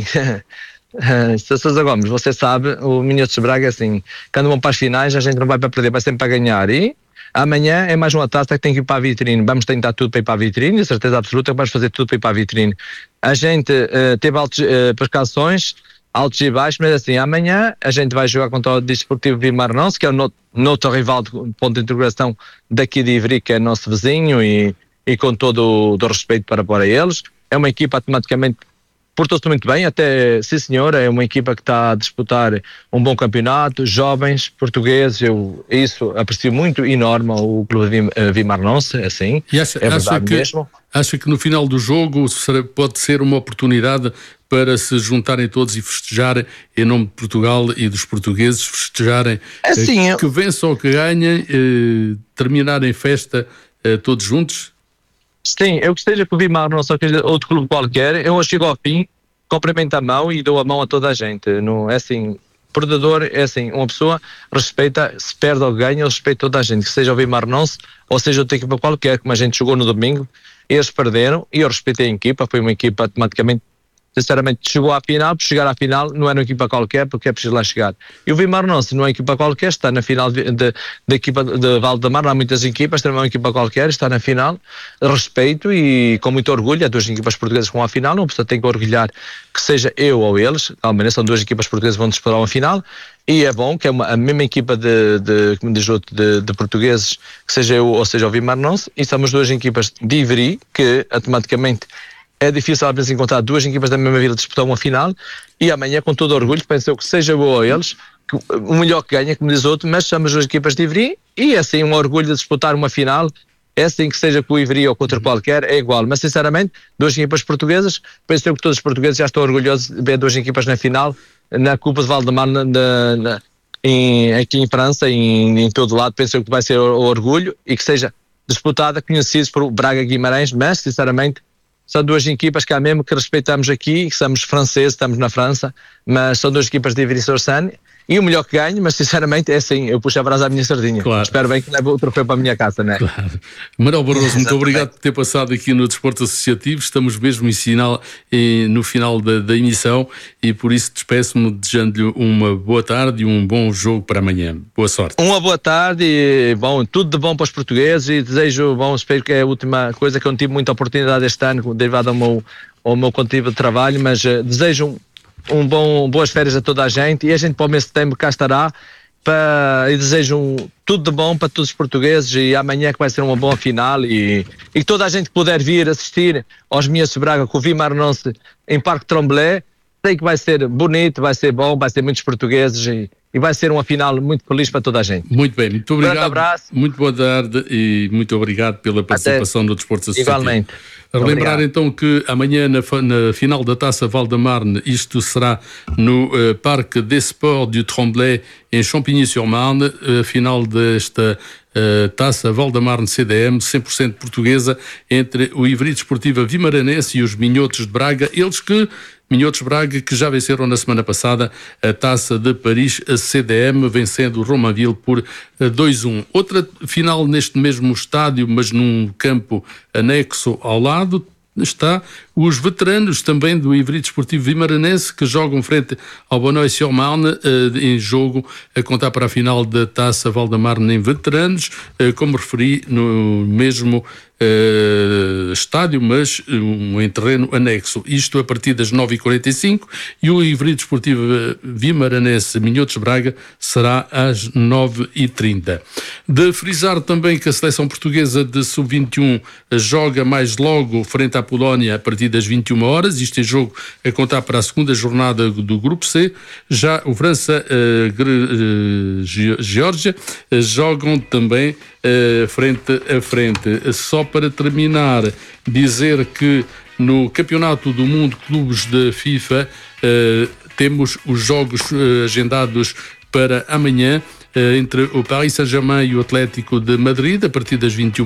Sousa Gomes, você sabe, o Minho de Braga é assim, quando vão para as finais a gente não vai para perder, vai sempre para ganhar, e amanhã é mais uma taça que tem que ir para a vitrine. Vamos tentar tudo para ir para a vitrine, de certeza absoluta que vamos fazer tudo para ir para a vitrine. A gente uh, teve altos, uh, precauções, altos e baixos, mas assim, amanhã a gente vai jogar contra o Desportivo Vimaranense, que é o no, noutro rival de ponto de interrogação daqui de Ivry, que é nosso vizinho, e, e com todo o respeito para, para eles. É uma equipa automaticamente portou-se muito bem, até, sim senhora, é uma equipa que está a disputar um bom campeonato, jovens, portugueses, eu isso aprecio muito, e norma o clube Vimaranense, assim, e acha, é verdade acha que, mesmo. Acha que no final do jogo pode ser uma oportunidade para se juntarem todos e festejarem em nome de Portugal e dos portugueses, festejarem assim, eh, que vençam ou que ganhem, eh, terminarem festa eh, todos juntos? Sim, eu que esteja com o Vimaranense ou que outro clube qualquer, eu chego ao fim, cumprimento a mão e dou a mão a toda a gente. Não, é assim, perdedor é assim, uma pessoa respeita, se perde ou ganha, respeita toda a gente, que seja o Vimaranense ou seja outra equipa qualquer, como a gente jogou no domingo, eles perderam e eu respeitei a equipa, foi uma equipa automaticamente, sinceramente, chegou à final, por chegar à final não era uma equipa qualquer, porque é preciso lá chegar. E o Vimaranense não é uma equipa qualquer, está na final da equipa de Valdemar, não há muitas equipas, também é uma equipa qualquer, está na final, respeito e com muito orgulho, as duas equipas portuguesas vão à final, não precisa ter que orgulhar que seja eu ou eles, realmente são duas equipas portuguesas que vão disputar uma final, e é bom que é uma, a mesma equipa de, de, como diz outro, de, de portugueses, que seja eu ou seja o Vimaranense, e somos duas equipas de Ivry, que automaticamente é difícil às vezes encontrar duas equipas da mesma vila disputar uma final, e amanhã com todo orgulho penso eu que seja boa a eles, que, o melhor que ganha, como diz outro, mas somos duas equipas de Ivry, e é assim um orgulho de disputar uma final, é assim que seja com o Ivry ou contra qualquer, é igual, mas sinceramente duas equipas portuguesas, penso eu que todos os portugueses já estão orgulhosos de ver duas equipas na final, na Copa de Valdemar, na, na, na, em, aqui em França, em, em todo lado, penso eu que vai ser o, o orgulho, e que seja disputada, conhecidos por Braga Guimarães, mas sinceramente são duas equipas que há mesmo que respeitamos aqui, que somos franceses, estamos na França, mas são duas equipas de Ivry-sur-Seine, e o melhor que ganho, mas sinceramente é assim, eu puxo a brasa à minha sardinha. Claro. Espero bem que leve o troféu para a minha casa, não é? Claro. Manuel Barroso, muito obrigado por ter passado aqui no Desporto Associativo, estamos mesmo em sinal, em, no final da, da emissão, e por isso despeço-me desejando-lhe uma boa tarde e um bom jogo para amanhã. Boa sorte. Uma boa tarde e bom, tudo de bom para os portugueses, e desejo, bom, espero que é a última coisa que eu não tive muita oportunidade este ano, derivado ao meu, ao meu conteúdo de trabalho, mas uh, desejo um Um bom, boas férias a toda a gente, e a gente para o mês de setembro cá estará para, e desejo um, tudo de bom para todos os portugueses, e amanhã que vai ser uma boa final, e, e que toda a gente que puder vir assistir aos Minhas de Braga com o Vimaranense em Parque Tremblay, sei que vai ser bonito, vai ser bom, vai ser muitos portugueses e, e vai ser uma final muito feliz para toda a gente. Muito bem, muito obrigado. Um grande abraço. Muito boa tarde e muito obrigado pela participação Até. no Desporto Associativo. Igualmente. A relembrar Obrigado. então que amanhã na, na final da Taça Val-de-Marne, isto será no uh, Parque des Sports du Tremblay em Champigny-sur-Marne, a uh, final desta uh, Taça Val-de-Marne C D M, cem por cento portuguesa, entre o Ivry Desportiva Vimaranense e os Minhotos de Braga, eles que Minhotos Braga, que já venceram na semana passada a Taça de Paris C D M, vencendo o Romainville por dois a um. Outra final neste mesmo estádio, mas num campo anexo ao lado, está os veteranos também do Ivry Desportivo Vimaranense, que jogam frente ao Bonneuil-sur-Marne em jogo a contar para a final da Taça Val-de-Marne em veteranos, como referi, no mesmo Uh, estádio, mas um, em terreno anexo. Isto a partir das nove e quarenta e cinco e o Ivry Desportivo Vimaranense Minhotos Braga será às nove e trinta. De frisar também que a seleção portuguesa de sub vinte e um joga mais logo frente à Polónia a partir das vinte e uma horas. Isto é jogo a contar para a segunda jornada do Grupo C. Já o França uh, uh, Geórgia uh, jogam também uh, frente a frente. Só para terminar, dizer que no Campeonato do Mundo Clubes da FIFA uh, temos os jogos uh, agendados para amanhã uh, entre o Paris Saint-Germain e o Atlético de Madrid a partir das vinte e uma